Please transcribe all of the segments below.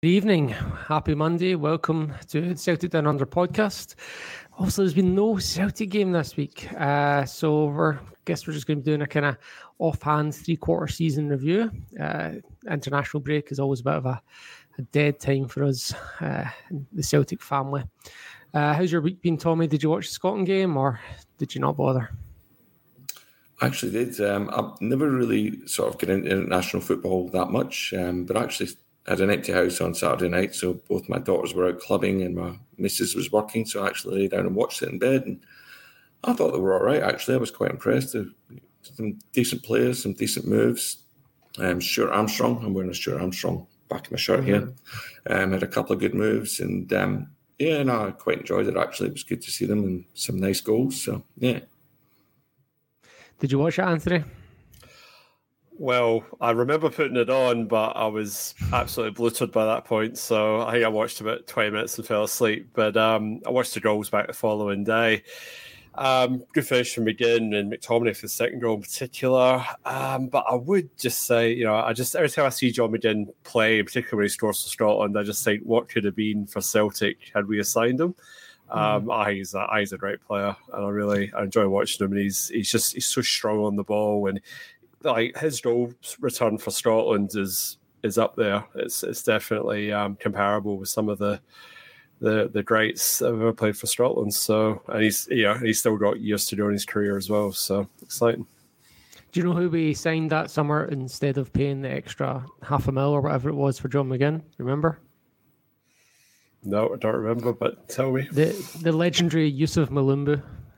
Good evening. Happy Monday. Welcome to Celtic Down Under podcast. Also, there's been no Celtic game this week. So I guess we're just going to be doing a kind of offhand three-quarter season review. International break is always a bit of a dead time for us, the Celtic family. How's your week been, Tommy? Did you watch the Scotland game or did you not bother? I actually did. I've never really sort of get into international football that much, but actually had an empty house on Saturday night, so both my daughters were out clubbing and my missus was working, so I actually lay down and watched it in bed, and I thought they were all right, actually. I was quite impressed. Some decent players, some decent moves. Stuart Armstrong, I'm wearing a Stuart Armstrong back of my shirt here, had a couple of good moves, and I quite enjoyed it, actually. It was good to see them and some nice goals, so yeah. Did you watch it, Anthony? Well, I remember putting it on, but I was absolutely bloated by that point. So I think I watched about 20 minutes and fell asleep. But I watched the goals back the following day. Good finish from McGinn and McTominay for the second goal in particular. But I would just say, every time I see John McGinn play, particularly when he scores for Scotland, I just think, what could have been for Celtic had we assigned him? He's a great player, and I enjoy watching him. And he's so strong on the ball, and like his goal return for Scotland is up there. It's definitely comparable with some of the greats that have ever played for Scotland. So, and he's still got years to do in his career as well. So exciting. Do you know who we signed that summer instead of paying the extra $500,000 or whatever it was for John McGinn? Remember? No, I don't remember, but tell me. The legendary Yusuf Malumbu.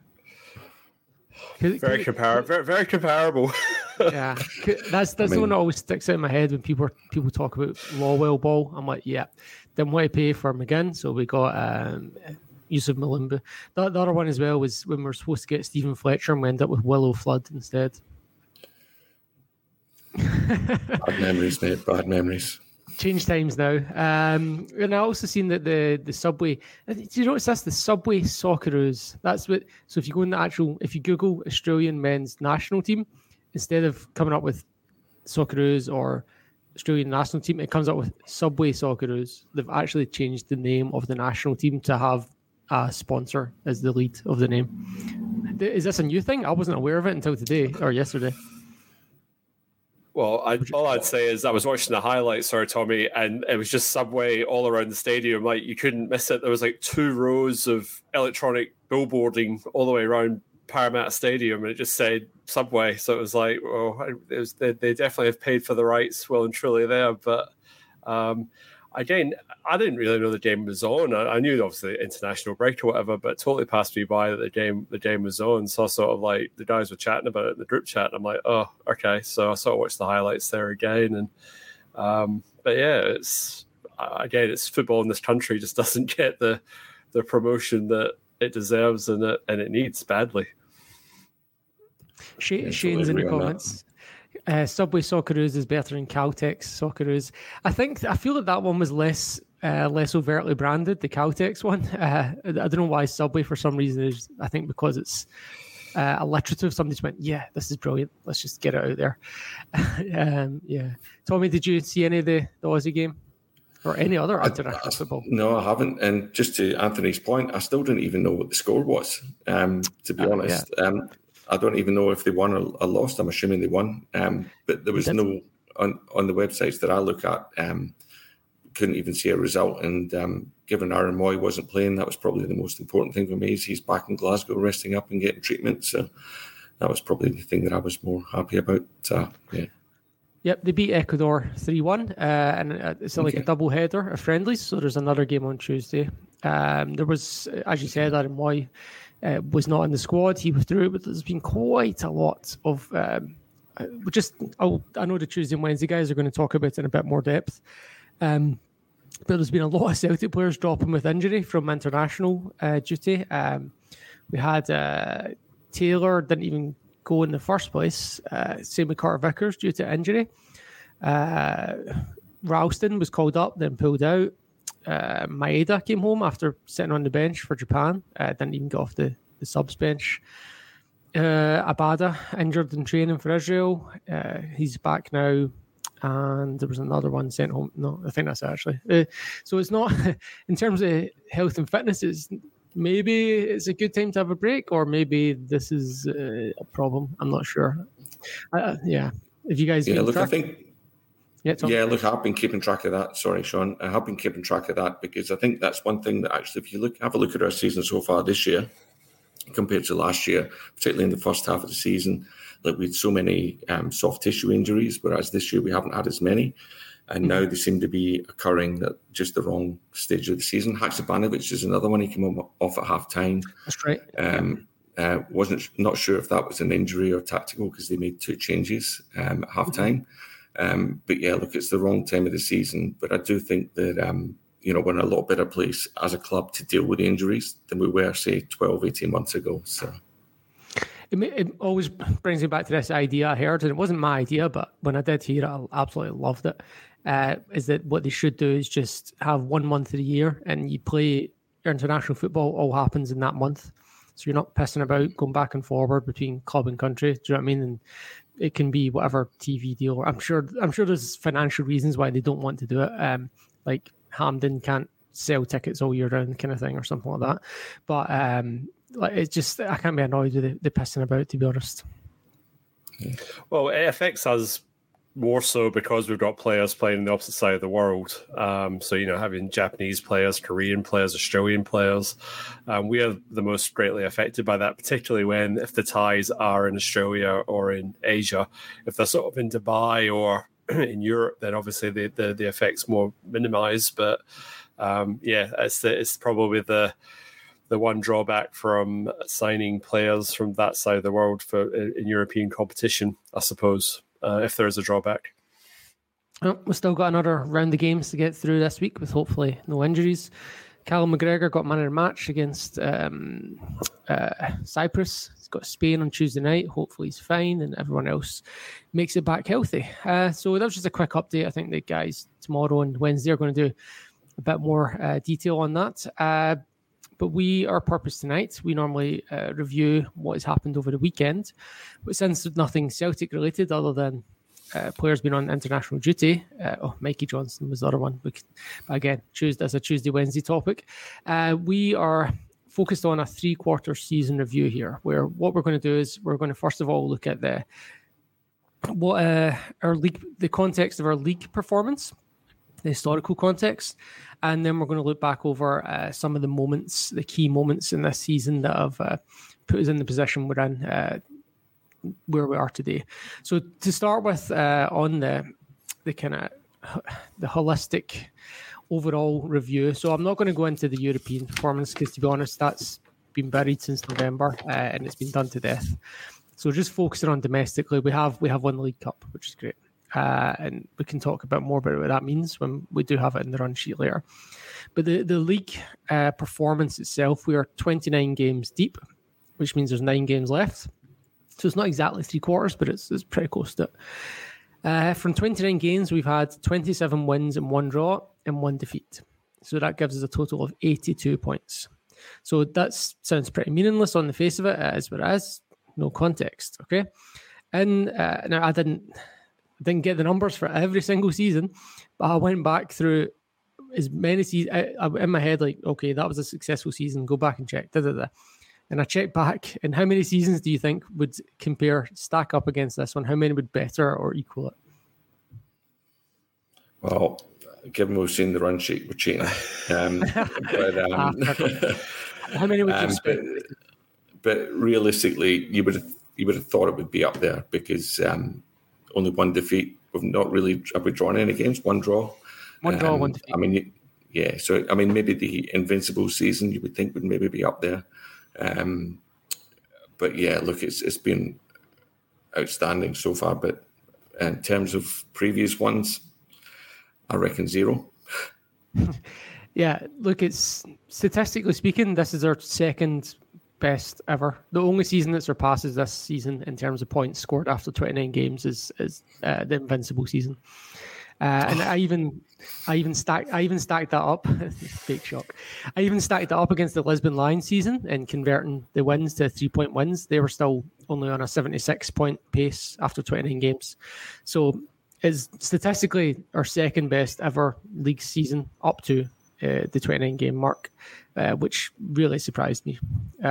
Very comparable. Yeah, that's the one that always sticks out in my head when people talk about Lawwell Ball. I'm like, yeah, didn't want to pay for McGinn, so we got Yusuf Malumbu. The other one as well was when we were supposed to get Stephen Fletcher and we ended up with Willow Flood instead. Bad memories, mate. Bad memories. Change times now. And I also seen that the Subway. Do you notice that's the Subway Socceroos? That's what. So if you go in if you Google Australian men's national team, instead of coming up with Socceroos or Australian national team, it comes up with Subway Socceroos. They've actually changed the name of the national team to have a sponsor as the lead of the name. Is this a new thing? I wasn't aware of it until today or yesterday. Well, all I'd say is I was watching the highlights, sorry, Tommy, and it was just Subway all around the stadium. Like, you couldn't miss it. There was like 2 rows of electronic billboarding all the way around Parramatta Stadium, and it just said Subway. So it was like, they definitely have paid for the rights well and truly there. But again, I didn't really know the game was on. I knew obviously international break or whatever, but it totally passed me by that the game was on. So I sort of like the guys were chatting about it in the group chat, and I'm like, oh, okay. So I sort of watched the highlights there again, and but yeah, it's football in this country just doesn't get the promotion that it deserves and it needs badly. Shane's in the comments. Subway Socceroos is better than Caltex Socceroos. I feel that one was less overtly branded, the Caltex one. I don't know why Subway for some reason is. I think because it's alliterative. Somebody just went, yeah, this is brilliant. Let's just get it out there. Yeah. Tommy, did you see any of the Aussie game or any other international football? No, I haven't. And just to Anthony's point, I still didn't even know what the score was. To be honest. Yeah. I don't even know if they won or lost. I'm assuming they won. But there was no, on the websites that I look at, couldn't even see a result. And given Aaron Moy wasn't playing, that was probably the most important thing for me. Is he's back in Glasgow resting up and getting treatment. So that was probably the thing that I was more happy about. Yeah. Yep, they beat Ecuador 3-1, and it's like a double header of friendlies. So there's another game on Tuesday. There was, as you said, Aaron Moy was not in the squad. He withdrew, but there's been quite a lot of. I know the Tuesday and Wednesday guys are going to talk about it in a bit more depth. But there's been a lot of Celtic players dropping with injury from international duty. We had Taylor didn't even go in the first place. Same with Carter Vickers due to injury. Ralston was called up, then pulled out. Maeda came home after sitting on the bench for Japan. Didn't even get off the subs bench. Abada injured in training for Israel. He's back now. and there was another one sent home. No, I think that's it, actually. So it's not, in terms of health and fitness, maybe it's a good time to have a break, or maybe this is a problem. I'm not sure. Yeah. If you guys... look, I think... Look, I've been keeping track of that. Sorry, Sean. I have been keeping track of that because I think that's one thing that actually, if you have a look at our season so far this year, compared to last year, particularly in the first half of the season, like we had so many soft tissue injuries, whereas this year we haven't had as many. And now they seem to be occurring at just the wrong stage of the season. Haksabanovic is another one. He came off at half-time. That's right. Not sure if that was an injury or tactical because they made 2 changes at half-time. But yeah, look, it's the wrong time of the season. But I do think that, we're in a lot better place as a club to deal with injuries than we were, say, 12, 18 months ago. So it always brings me back to this idea I heard, and it wasn't my idea, but when I did hear it, I absolutely loved it, is that what they should do is just have 1 month of the year and you play your international football, all happens in that month. So you're not pissing about going back and forward between club and country. Do you know what I mean? And it can be whatever TV deal. I'm sure there's financial reasons why they don't want to do it. Like Hampden can't sell tickets all year round, kind of thing, or something like that. But it's just, I can't be annoyed with the pissing about, to be honest. Well, it affects us more so because we've got players playing on the opposite side of the world. So, having Japanese players, Korean players, Australian players, we are the most greatly affected by that, particularly if the ties are in Australia or in Asia. If they're sort of in Dubai or in Europe, then obviously the effect's more minimized. But it's probably the one drawback from signing players from that side of the world in European competition, I suppose. If there is a drawback. We've still got another round of games to get through this week with hopefully no injuries. Callum McGregor got man of the match against Cyprus. He's got Spain on Tuesday night. Hopefully he's fine and everyone else makes it back healthy. So that was just a quick update. I think the guys tomorrow and Wednesday are going to do a bit more detail on that. But our purpose tonight, we normally review what has happened over the weekend. But since there's nothing Celtic related other than players being on international duty, Mikey Johnson was the other one. But again, as a Tuesday, Wednesday topic. We are focused on a 3-quarter season review here, where what we're going to do is we're going to first of all look at the context of our league performance, the historical context, and then we're going to look back over some of the key moments in this season that have put us in the position we're in, where we are today. So to start with, on the kind of the holistic overall review. So I'm not going to go into the European performance because, to be honest, that's been buried since November and it's been done to death. So just focusing on domestically, we have won the League Cup, which is great. And we can talk more about what that means when we do have it in the run sheet later. But the league performance itself, we are 29 games deep, which means there's 9 games left. So it's not exactly 3 quarters, but it's pretty close to it. From 29 games, we've had 27 wins and 1 draw and 1 defeat. So that gives us a total of 82 points. So that sounds pretty meaningless on the face of it, as it is. No context, okay? And now I didn't get the numbers for every single season, but I went back through as many seasons in my head, like, okay, that was a successful season, go back and check. And I checked back, and how many seasons do you think would stack up against this one? How many would better or equal it? Well, given we've seen the run sheet, we're cheating. How many would you expect? But realistically, you would have thought it would be up there because only 1 defeat. Have we drawn any games? 1 draw. 1 draw, 1 defeat. I mean, yeah. So, I mean, maybe the Invincible season you would think would maybe be up there. But yeah, look, it's been outstanding so far. But in terms of previous ones, I reckon 0. Yeah, look, it's statistically speaking, this is our second best ever. The only season that surpasses this season in terms of points scored after 29 games is the Invincible season. And I even stacked that up. Fake shock. I even stacked that up against the Lisbon Lions season and converting the wins to 3-point wins. They were still only on a 76-point pace after 29 games. So is statistically our second best ever league season up to the 29 game mark, which really surprised me.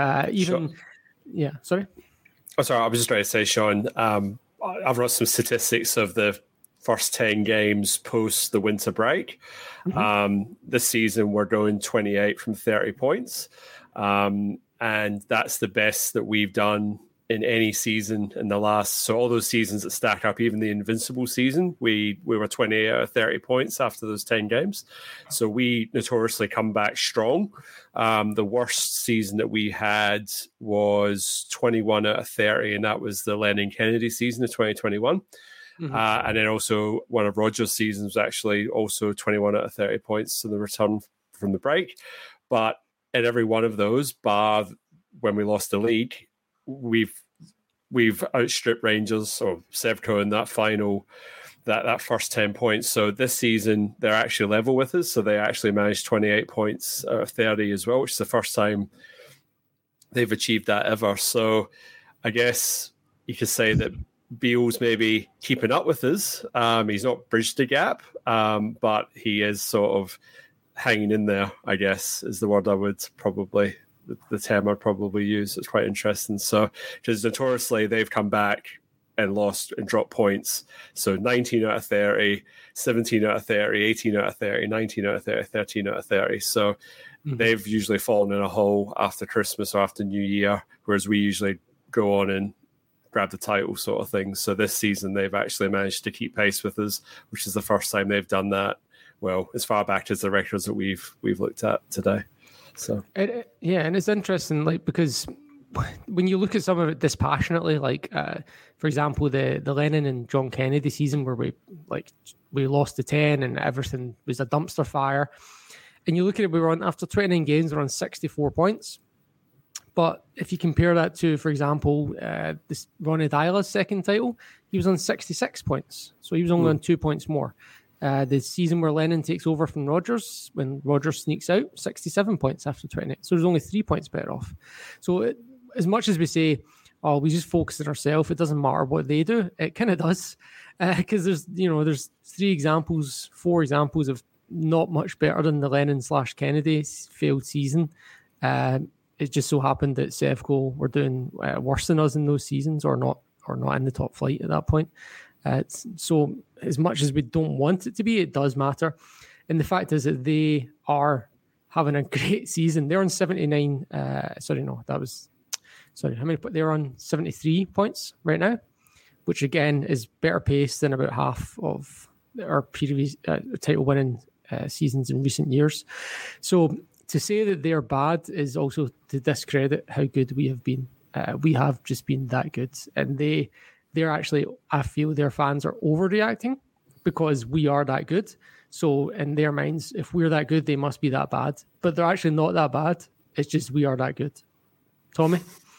Sorry. Oh, sorry, I was just trying to say, Sean, I've got some statistics of the first 10 games post the winter break. This season, we're going 28 from 30 points. And that's the best that we've done in any season in the last. So all those seasons that stack up, even the Invincible season, we were 28 out of 30 points after those 10 games. So we notoriously come back strong. The worst season that we had was 21 out of 30, and that was the Lennon Kennedy season of 2021. And then also one of Rogers' seasons was actually also 21 out of 30 points in the return from the break. But in every one of those, bar when we lost the league, we've outstripped Rangers or Sevco in that final, that first 10 points. So this season, they're actually level with us. So they actually managed 28 points out of 30 as well, which is the first time they've achieved that ever. So I guess you could say that Beale's maybe keeping up with us. He's not bridged the gap, but he is sort of hanging in there, I guess, is the word I would probably, the term I'd probably use. It's quite interesting. So, because notoriously they've come back and lost and dropped points. So 19 out of 30, 17 out of 30, 18 out of 30, 19 out of 30, 13 out of 30. So they've usually fallen in a hole after Christmas or after New Year, whereas we usually go on and grab the title sort of thing. So this season they've actually managed to keep pace with us, which is the first time they've done that. Well, as far back as the records that we've looked at today. So and it's interesting, like, because when you look at some of it dispassionately, like for example, the Lennon and John Kennedy season where we lost to 10 and everything was a dumpster fire, and you look at it, we were on, after 29 games, we're on 64 points. But if you compare that to, for example, this Ronnie Dyla's second title, he was on 66 points, so he was only on 2 points more. The season where Lennon takes over from Rogers, when Rogers sneaks out, 67 points after 28. So there's only 3 points better off. So as much as we say, oh, we just focus on ourselves, it doesn't matter what they do, it kind of does. Because there's 4 examples of not much better than the Lennon/Kennedy failed season. It just so happened that Sevco were doing worse than us in those seasons, or not in the top flight at that point. So as much as we don't want it to be, it does matter. And the fact is that they are having a great season. They're on 79. How many? They're on 73 points right now, which again is better pace than about half of our previous title winning seasons in recent years. So to say that they're bad is also to discredit how good we have been. We have just been that good, and they're actually, I feel their fans are overreacting because we are that good. So in their minds, if we're that good, they must be that bad. But they're actually not that bad. It's just we are that good. Tommy?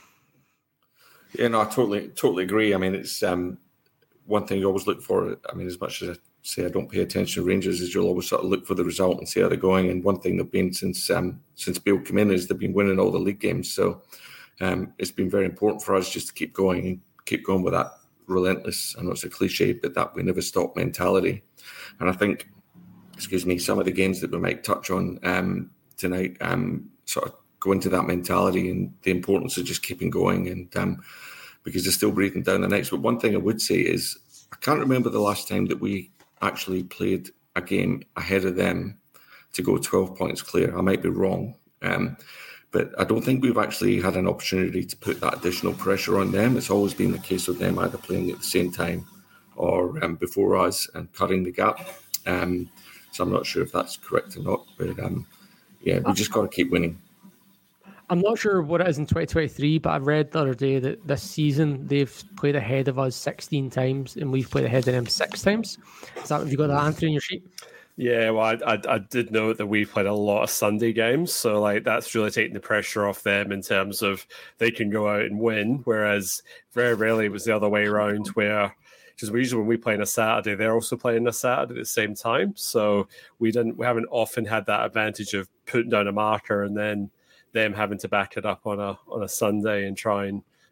Yeah, no, I totally agree. I mean, it's one thing you always look for. I mean, as much as I say I don't pay attention to Rangers, is you'll always sort of look for the result and see how they're going. And one thing they've been since Beale came in is they've been winning all the league games. So it's been very important for us just to keep going with that relentless, I know it's a cliche, but that we never stop mentality. And I think, some of the games that we might touch on tonight sort of go into that mentality and the importance of just keeping going, and because they're still breathing down the necks. But one thing I would say is I can't remember the last time that we actually played a game ahead of them to go 12 points clear. I might be wrong. But I don't think we've actually had an opportunity to put that additional pressure on them. It's always been the case with them either playing at the same time or before us and cutting the gap. So I'm not sure if that's correct or not. But we just got to keep winning. I'm not sure what it is in 2023, but I read the other day that this season they've played ahead of us 16 times and we've played ahead of them 6 times. Have you got that answer in your sheet? Yeah, well, I did note that we played a lot of Sunday games, so that's really taking the pressure off them in terms of they can go out and win, whereas very rarely it was the other way around, where because usually when we play on a Saturday, they're also playing a Saturday at the same time, so we haven't often had that advantage of putting down a marker and then them having to back it up on a Sunday and try and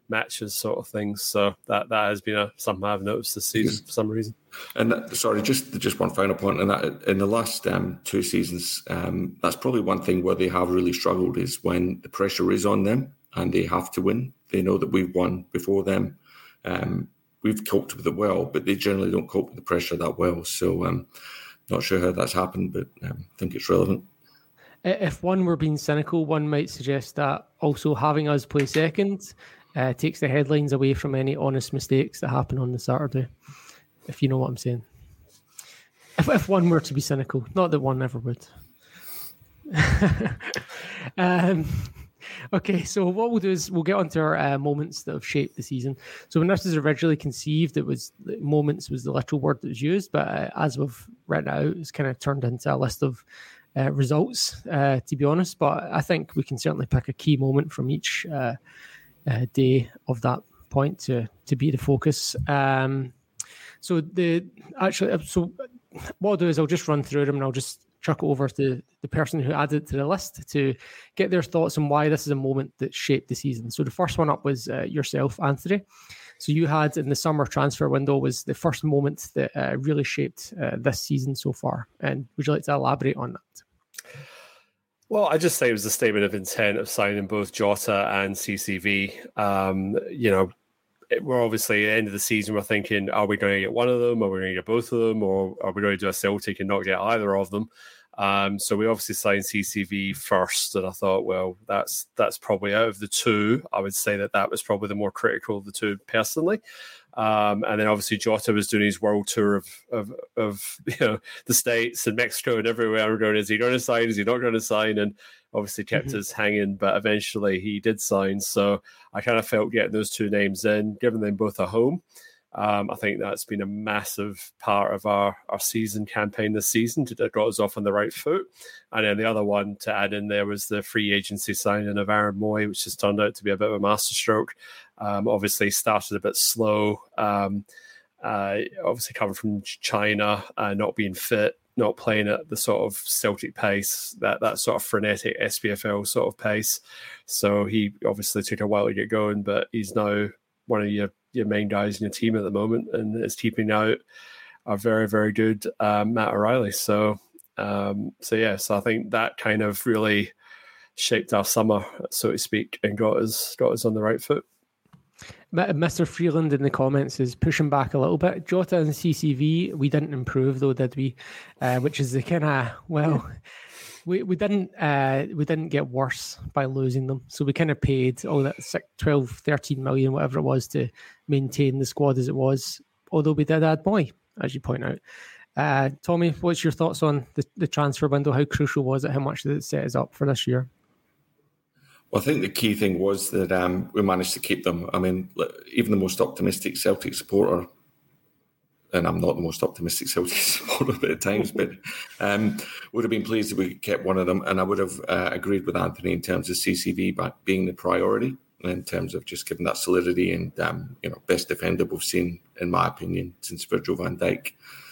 matches sort of things. So that has been something I've noticed this season for some reason. And just one final point on that. In the last 2 seasons, that's probably one thing where they have really struggled is when the pressure is on them and they have to win. They know that we've won before them. We've coped with it well, but they generally don't cope with the pressure that well. So not sure how that's happened, but I think it's relevant. If one were being cynical, one might suggest that also having us play second takes the headlines away from any honest mistakes that happen on the Saturday, if you know what I'm saying. If one were to be cynical, not that one ever would. Okay, so what we'll do is we'll get onto our moments that have shaped the season. So when this was originally conceived, moments was the literal word that was used, but as we've read it out, it's kind of turned into a list of results, to be honest. But I think we can certainly pick a key moment from each day of that point to be the focus. So what I'll do is I'll just run through them and I'll just chuck it over to the person who added it to the list to get their thoughts on why this is a moment that shaped the season. So the first one up was yourself, Anthony. So you had in the summer transfer window was the first moment that really shaped this season so far. And would you like to elaborate on that? Well, I just say it was a statement of intent of signing both Jota and CCV. We're obviously at the end of the season, we're thinking, are we going to get one of them? Are we going to get both of them? Or are we going to do a Celtic and not get either of them? So we obviously signed CCV first. And I thought, well, that's probably out of the two. I would say that was probably the more critical of the two personally. And then obviously Jota was doing his world tour of the States and Mexico and everywhere. We're going, is he going to sign? Is he not going to sign? And obviously kept us hanging, but eventually he did sign. So I kind of felt getting those two names in, giving them both a home. I think that's been a massive part of our season campaign this season to got us off on the right foot. And then the other one to add in there was the free agency signing of Aaron Mooy, which has turned out to be a bit of a masterstroke. Obviously started a bit slow. Obviously coming from China, not being fit, not playing at the sort of Celtic pace, that sort of frenetic SPFL sort of pace. So he obviously took a while to get going, but he's now one of your main guys in your team at the moment and is keeping out a very, very good Matt O'Reilly. So I think that kind of really shaped our summer, so to speak, and got us on the right foot. Mr. Freeland in the comments is pushing back a little bit. Jota and CCV, we didn't improve though, did we? Which is the kind of, we didn't get worse by losing them. So we kind of paid that 12, 13 million, whatever it was, to maintain the squad as it was. Although we did add Mooy, as you point out. Tommy, what's your thoughts on the transfer window? How crucial was it? How much did it set us up for this year? Well, I think the key thing was that we managed to keep them. I mean, even the most optimistic Celtic supporter, and I'm not the most optimistic Celtic supporter at times, but would have been pleased if we kept one of them. And I would have agreed with Anthony in terms of CCV being the priority, in terms of just giving that solidity and best defender we've seen, in my opinion, since Virgil van Dijk.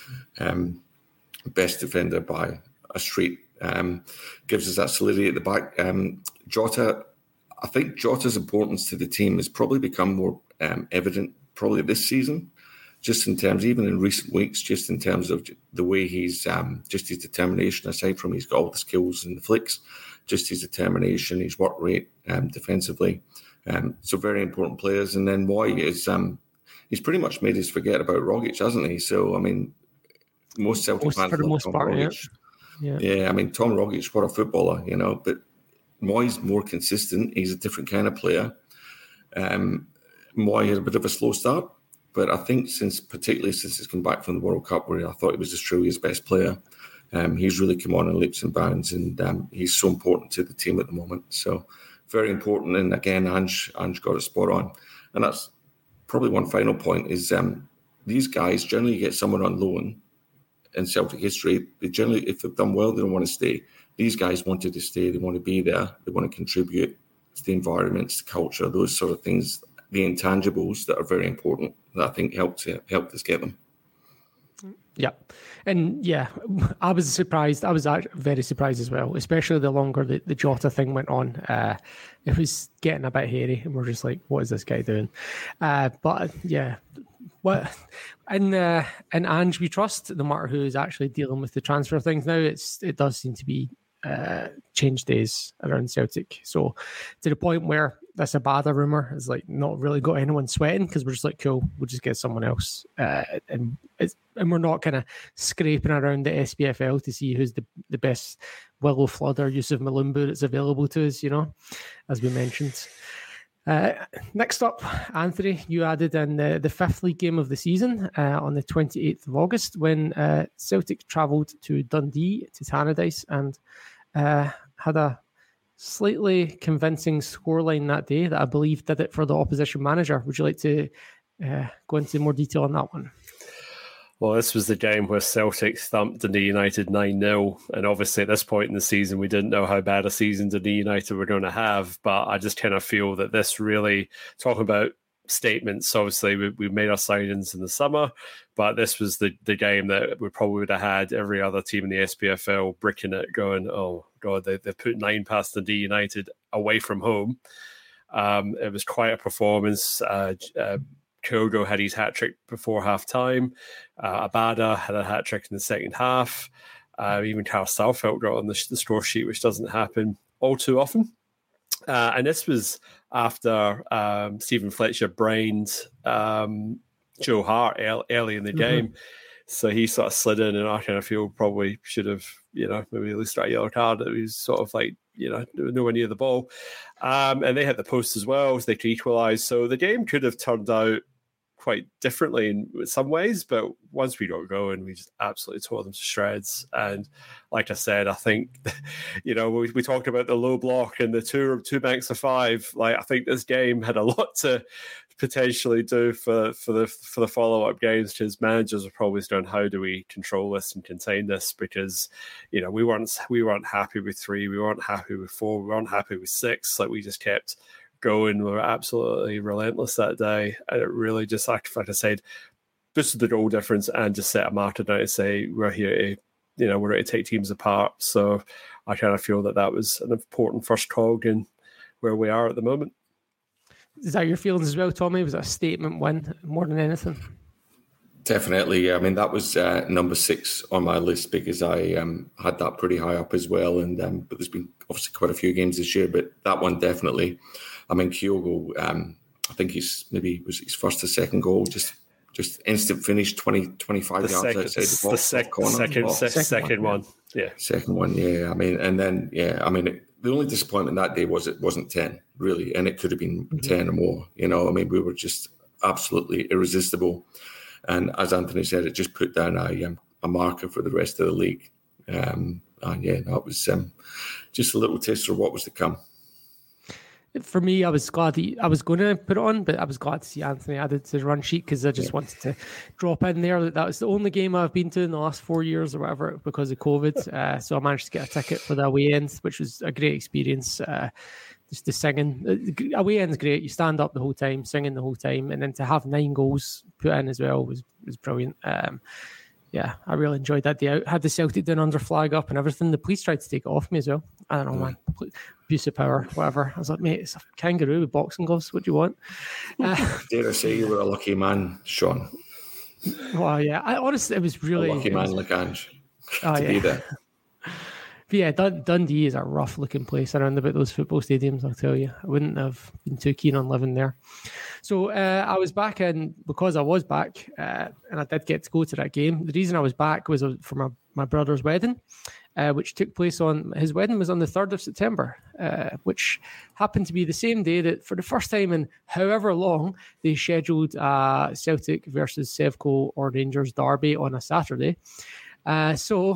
Best defender by a street. Gives us that solidity at the back. Jota, I think Jota's importance to the team has probably become more evident probably this season, just in terms, even in recent weeks, just in terms of the way he's, just his determination, aside from he's got all the skills and the flicks, just his determination, his work rate defensively. So very important players. And then Mooy is, he's pretty much made us forget about Rogic, hasn't he? So, I mean, most Celtic fans love Tom Rogic. Yeah, I mean, Tom Rogic, what a footballer, but Mooy's more consistent. He's a different kind of player. Mooy had a bit of a slow start, but I think particularly since he's come back from the World Cup, where I thought he was truly his best player, he's really come on in leaps and bounds, and he's so important to the team at the moment. So very important. And again, Ange got it spot on. And that's probably one final point is these guys generally get someone on loan in Celtic history. They generally, if they've done well, they don't want to stay. These guys wanted to stay. They want to be there. They want to contribute to the environment, to the culture, those sort of things, the intangibles that are very important that I think helped us get them. Yeah. And yeah, I was surprised. I was very surprised as well, especially the longer the Jota thing went on. It was getting a bit hairy, and we're just like, what is this guy doing? But yeah, what in Ange we trust, no matter who is actually dealing with the transfer things now, it does seem to be change days around Celtic. So to the point where this Abada rumour has like not really got anyone sweating, because we're just like, cool, we'll just get someone else, and we're not kind of scraping around the SPFL to see who's the best Willo Flood or Yusuf Malumbu that's available to us, as we mentioned. Next up, Anthony, you added in the fifth league game of the season on the 28th of August when Celtic travelled to Dundee to Tannadice and had a slightly convincing scoreline that day that I believe did it for the opposition manager. Would you like to go into more detail on that one? Well, this was the game where Celtic thumped Dundee United 9-0. And obviously at this point in the season, we didn't know how bad a season Dundee United were going to have. But I just kind of feel that this really, talking about statements, obviously we made our signings in the summer, but this was the game that we probably would have had every other team in the SPFL bricking it, going, oh God, they put 9 past Dundee United away from home. It was quite a performance. Kogo had his hat-trick before half-time. Abada had a hat-trick in the second half. Even Carl Starfelt got on the score sheet, which doesn't happen all too often. And this was after Stephen Fletcher brained Joe Hart early in the game. So he sort of slid in, and I kind of feel probably should have, maybe at least got a yellow card. It was sort of like, nowhere near the ball. And they hit the post as well, so they could equalise. So the game could have turned out quite differently in some ways, but once we got going, we just absolutely tore them to shreds. And like I said, I think, we talked about the low block and the two banks of 5. Like, I think this game had a lot to potentially do for the follow-up games, because managers are probably going, how do we control this and contain this? Because we weren't happy with 3, we weren't happy with 4, we weren't happy with 6. Like, we just kept going. We were absolutely relentless that day, and it really just, like I said, boosted the goal difference and just set a marker down to say we're here to we're ready to take teams apart. So I kind of feel that was an important first cog in where we are at the moment. Is that your feelings as well, Tommy? Was it a statement win more than anything? Definitely. I mean, that was number 6 on my list, because I had that pretty high up as well. And but there's been obviously quite a few games this year, but that one definitely. I mean, Kyogo, I think was his first or second goal, just instant finish, 25 yards outside the box. Second one. Yeah. Second one, yeah. I mean, and then, the only disappointment that day was it wasn't 10, really, and it could have been 10 or more. We were just absolutely irresistible. And as Anthony said, it just put down a marker for the rest of the league. And yeah, that was just a little taster of what was to come. For me, I was glad I was going to put it on, but I was glad to see Anthony added to the run sheet, because I just wanted to drop in there that was the only game I've been to in the last 4 years or whatever because of COVID. So I managed to get a ticket for the away end, which was a great experience. Just the singing, away end's great. You stand up the whole time, singing the whole time, and then to have 9 goals put in as well was brilliant. Yeah, I really enjoyed that day out. Had the Celtic Down Under flag up and everything. The police tried to take it off me as well. I don't know, man. Abuse of power, whatever. I was like, mate, it's a kangaroo with boxing gloves. What do you want? Dare I say you were a lucky man, Sean? Well, yeah. Honestly, it was really... A lucky man like Ange to be there. But yeah, Dundee is a rough-looking place around about those football stadiums, I'll tell you. I wouldn't have been too keen on living there. So I was back in, because I was back, and I did get to go to that game. The reason I was back was for my brother's wedding, which took place his wedding was on the 3rd of September, which happened to be the same day that, for the first time in however long, they scheduled Celtic versus Sevco or Rangers derby on a Saturday. So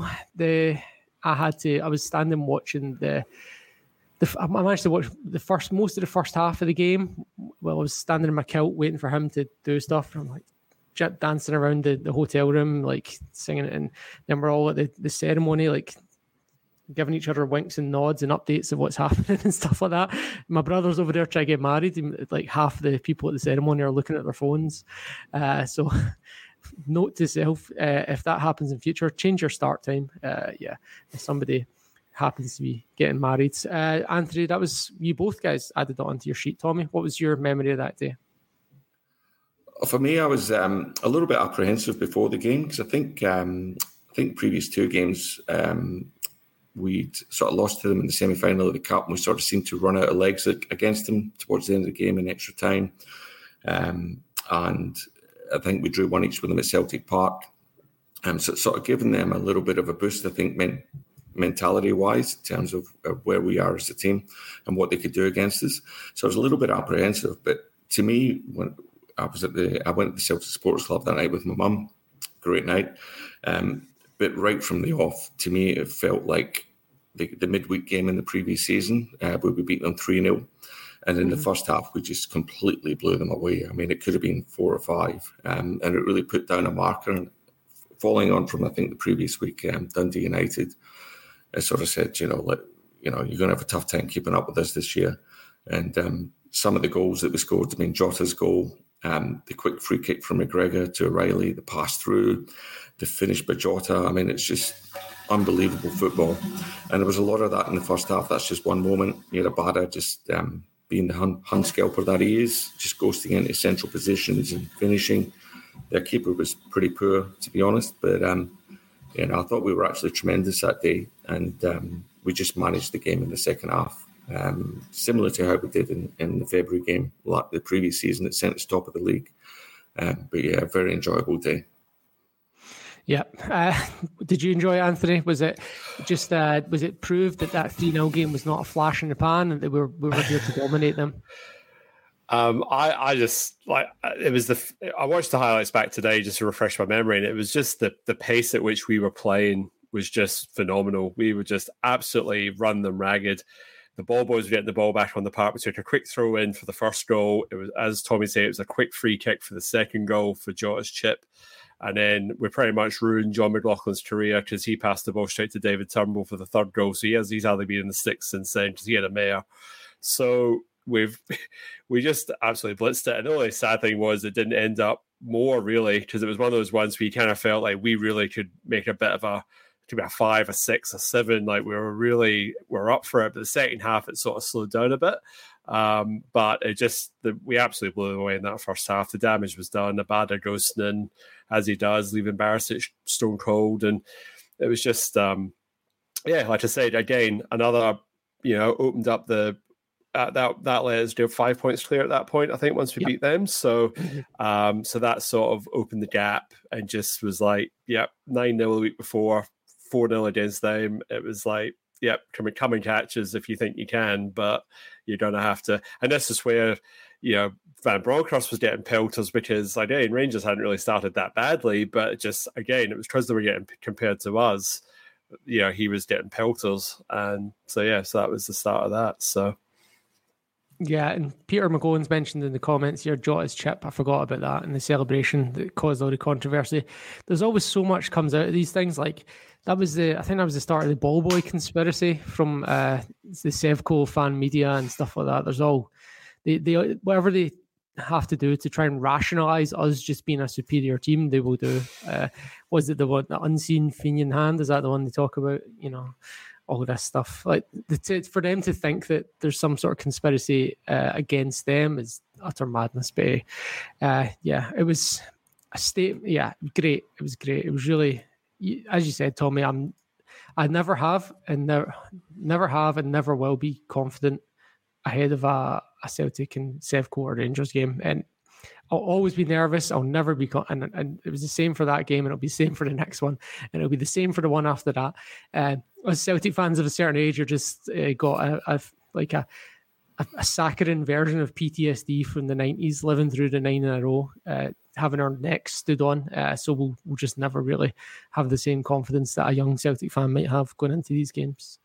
I was standing watching I managed to watch most of the first half of the game while I was standing in my kilt waiting for him to do stuff. And I'm like dancing around the hotel room, like singing it. And then we're all at the ceremony, like giving each other winks and nods and updates of what's happening and stuff like that. My brother's over there trying to get married. And like half the people at the ceremony are looking at their phones. So note to self, if that happens in future, change your start time. If somebody happens to be getting married. Anthony, that was you both guys added that onto your sheet. Tommy, what was your memory of that day? For me, I was a little bit apprehensive before the game because I think previous two games we'd sort of lost to them in the semi-final of the Cup, and we sort of seemed to run out of legs against them towards the end of the game in extra time. And I think we drew 1-1 with them at Celtic Park. So it's sort of given them a little bit of a boost, I think, mentality-wise, in terms of where we are as a team and what they could do against us. So I was a little bit apprehensive. But to me, when I went to the Celtic Supporters Club that night with my mum. Great night. But right from the off, to me, it felt like the midweek game in the previous season, where we beat them 3-0. And in the first half, we just completely blew them away. I mean, it could have been 4 or 5. And it really put down a marker. And following on from, I think, the previous week, Dundee United, I sort of said, you're going to have a tough time keeping up with us this year. And some of the goals that we scored, I mean, Jota's goal, the quick free kick from McGregor to O'Reilly, the pass through, the finish by Jota. I mean, it's just unbelievable football. And there was a lot of that in the first half. That's just one moment. You had Abada just being the Hun scalper that he is, just ghosting into central positions and finishing. Their keeper was pretty poor, to be honest. But, I thought we were actually tremendous that day. And we just managed the game in the second half. Similar to how we did in the February game, like the previous season, it sent us top of the league. But yeah, a very enjoyable day. Yeah. Did you enjoy it, Anthony? Was it just was it proved that 3-0 game was not a flash in the pan and that we were here to dominate them? I just like it was I watched the highlights back today just to refresh my memory, and it was just the pace at which we were playing was just phenomenal. We would just absolutely run them ragged. The ball boys were getting the ball back on the park. We took a quick throw in for the first goal. It was, as Tommy said, it was a quick free kick for the second goal for Jota's chip. And then we pretty much ruined John McLaughlin's career because he passed the ball straight to David Turnbull for the third goal. So he's hardly been in the sticks since then because he had a mare. So we just absolutely blitzed it. And the only sad thing was it didn't end up more, really, because it was one of those ones where you kind of felt like we really could make a bit of could be a 5, a 6, a 7. Like we're up for it. But the second half, it sort of slowed down a bit. But it just, we absolutely blew them away in that first half. The damage was done. Abada ghosting in as he does, leaving Barisic stone cold. And it was just, like I said, again, another, opened up the, that let us do 5 points clear at that point, I think, once we beat them. So so that sort of opened the gap and just was like, 9-0 the week before, 4-0 against them. It was like, come and catch us if you think you can, but you're going to have to. And this is where, Van Bronckhorst was getting pelters because, again, Rangers hadn't really started that badly, but just, again, it was because they were getting compared to us. He was getting pelters. And so that was the start of that. So. Yeah, and Peter McGowan's mentioned in the comments here, Jota's chip. I forgot about that in the celebration that caused all the controversy. There's always so much comes out of these things. Like I think that was the start of the ball boy conspiracy from the Sevco fan media and stuff like that. There's all they whatever they have to do to try and rationalize us just being a superior team, they will do. Was it the unseen Fenian hand? Is that the one they talk about? All of this stuff, like for them to think that there's some sort of conspiracy against them is utter madness. But it was a state. Yeah, great. It was great. It was really, as you said, Tommy. I never have and never will be confident ahead of a Celtic and Sevco or Rangers game, and I'll always be nervous. I'll never be, and it was the same for that game, and it'll be the same for the next one, and it'll be the same for the one after that. As Celtic fans of a certain age, you're just got a saccharine version of PTSD from the 90s, living through the 9 in a row, having our necks stood on. So we'll just never really have the same confidence that a young Celtic fan might have going into these games.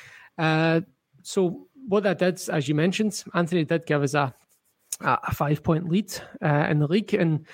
So what that did, as you mentioned, Anthony did give us a 5-point lead in the league, and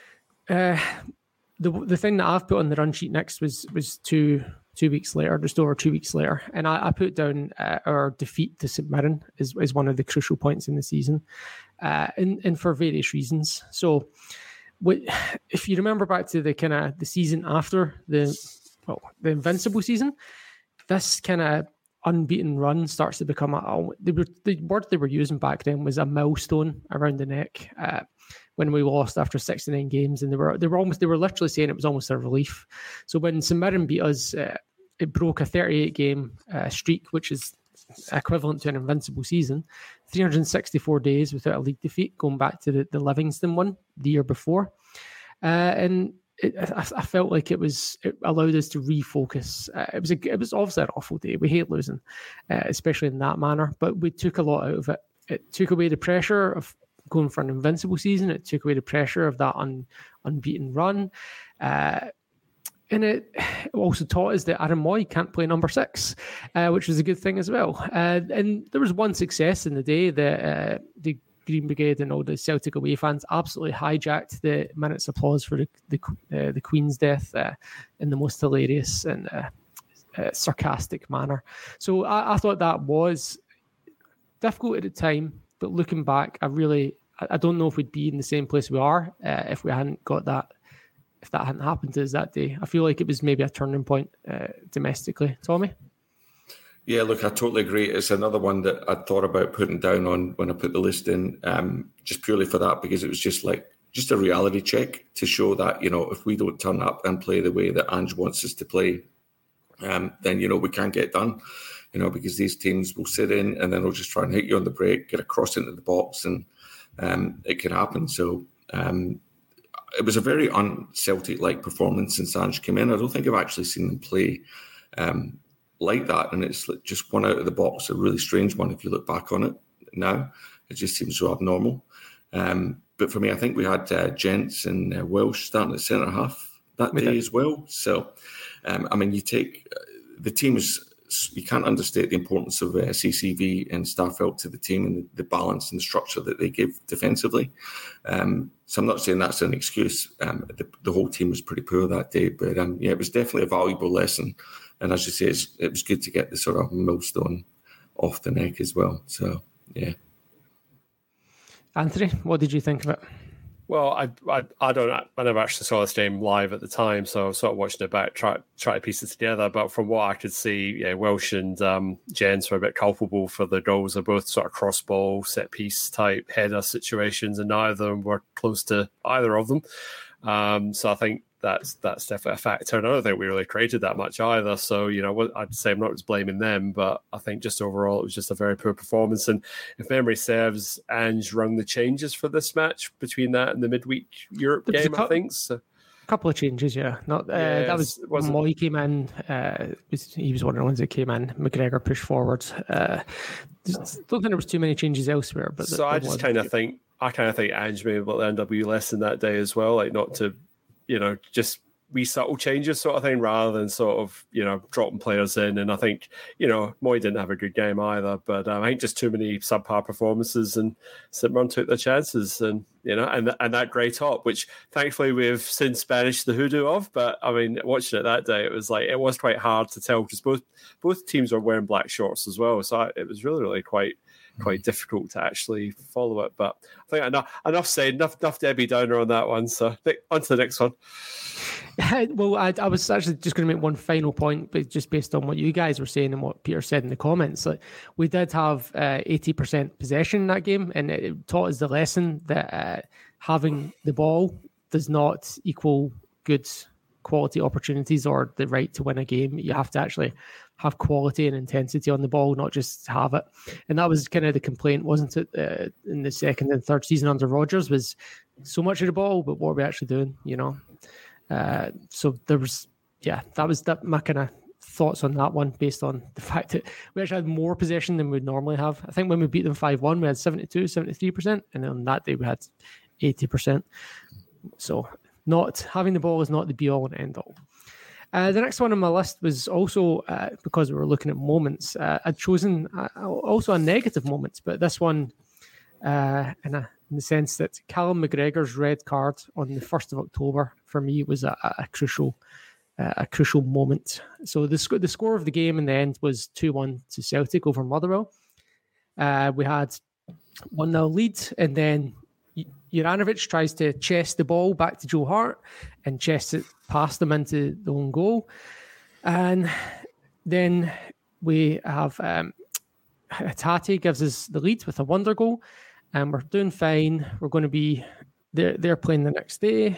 the thing that I've put on the run sheet next was two weeks later, just over 2 weeks later, and I put down our defeat to St Mirren is one of the crucial points in the season, and for various reasons. So if you remember back to the season after the Invincible season, this kind of unbeaten run starts to become the word they were using back then was a milestone around the neck. When we lost after 69 games, and they were literally saying it was almost a relief. So when St Mirren beat us, it broke a 38 game streak, which is equivalent to an invincible season. 364 days without a league defeat, going back to the Livingston one the year before, and I felt like it allowed us to refocus. It was obviously an awful day. We hate losing, especially in that manner, but we took a lot out of it. It took away the pressure of going for an invincible season. It took away the pressure of that unbeaten run. And it also taught us that Aaron Moy can't play number 6, which was a good thing as well. And there was one success in the day that the Green Brigade and all the Celtic away fans absolutely hijacked the minute's applause for the Queen's death in the most hilarious and sarcastic manner. So I thought that was difficult at the time, but looking back, I don't know if we'd be in the same place we are if we hadn't got that. If that hadn't happened to us that day, I feel like it was maybe a turning point domestically. Tommy? Yeah, look, I totally agree. It's another one that I thought about putting down on when I put the list in, just purely for that, because it was just a reality check to show that, if we don't turn up and play the way that Ange wants us to play, then, we can't get done, because these teams will sit in and then they'll just try and hit you on the break, get a cross into the box, and it can happen. So, it was a very un-Celtic-like performance since Ange came in. I don't think I've actually seen them play like that, and it's just one out of the box, a really strange one if you look back on it now. It just seems so abnormal. But for me, I think we had Gents and Welsh starting at centre-half that day as well. So, you take the teams. You can't understate the importance of CCV and Starfelt to the team and the balance and the structure that they give defensively. So I'm not saying that's an excuse. The whole team was pretty poor that day, but it was definitely a valuable lesson. And as you say, it was good to get the sort of millstone off the neck as well. So, yeah. Anthony, what did you think of it? Well, I never actually saw this game live at the time, so I was sort of watching it back, try to piece it together. But from what I could see, Welsh and Jens were a bit culpable for the goals. They're both sort of cross-ball, set-piece type header situations, and neither of them were close to either of them. So I think that's definitely a factor. And I don't think we really created that much either. So, I'd say I'm not just blaming them, but I think just overall it was just a very poor performance. And if memory serves, Ange rung the changes for this match between that and the midweek Europe game, I think. So. A couple of changes, yeah. That was when Moy came in. He was one of the ones that came in. McGregor pushed forward. Don't think there was too many changes elsewhere. But so I kind of think Ange may have learned a wee lesson that day as well, like not to, just wee subtle changes sort of thing rather than sort of, dropping players in. And I think, Moy didn't have a good game either, but I think just too many subpar performances, and St Mirren took their chances, and, and that grey top, which thankfully we've since banished the hoodoo of. But I mean, watching it that day, it was quite hard to tell because both teams were wearing black shorts as well. So it was really quite difficult to actually follow it. But I think enough said, enough Debbie Downer on that one. So on to the next one. Well, I was actually just going to make one final point, but just based on what you guys were saying and what Peter said in the comments, like we did have 80% possession in that game, and it taught us the lesson that having the ball does not equal good quality opportunities or the right to win a game. You have to actually have quality and intensity on the ball, not just have it. And that was kind of the complaint, wasn't it, in the second and third season under Rodgers, was so much of the ball, but what are we actually doing, So there was, that was my kind of thoughts on that one, based on the fact that we actually had more possession than we'd normally have. I think when we beat them 5-1, we had 72, 73%, and on that day we had 80%. So not having the ball is not the be-all and end-all. The next one on my list was also, because we were looking at moments, I'd chosen also a negative moment, but this one in the sense that Callum McGregor's red card on the 1st of October for me was a crucial moment. So the score of the game in the end was 2-1 to Celtic over Motherwell. We had 1-0 lead, and then Juranovic tries to chest the ball back to Joe Hart and chests it past him into the own goal. And then we have Hatate gives us the lead with a wonder goal, and we're doing fine. We're going to be they're playing the next day.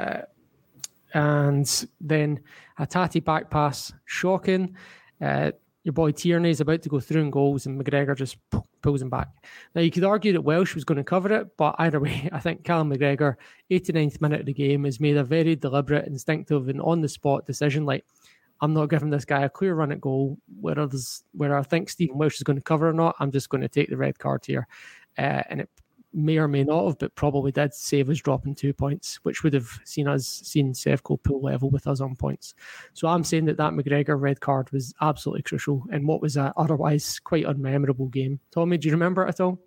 And then Hatate back pass, shocking. Your boy Tierney is about to go through in goals, and McGregor just pulls him back. Now, you could argue that Welsh was going to cover it, but either way, I think Callum McGregor, 89th minute of the game, has made a very deliberate, instinctive, and on-the-spot decision. Like, I'm not giving this guy a clear run at goal, where I think Stephen Welsh is going to cover or not. I'm just going to take the red card here. And it may or may not have, but probably did save us dropping 2 points, which would have seen Sevco pull level with us on points. So I'm saying that McGregor red card was absolutely crucial in what was an otherwise quite unmemorable game. Tommy, do you remember it at all?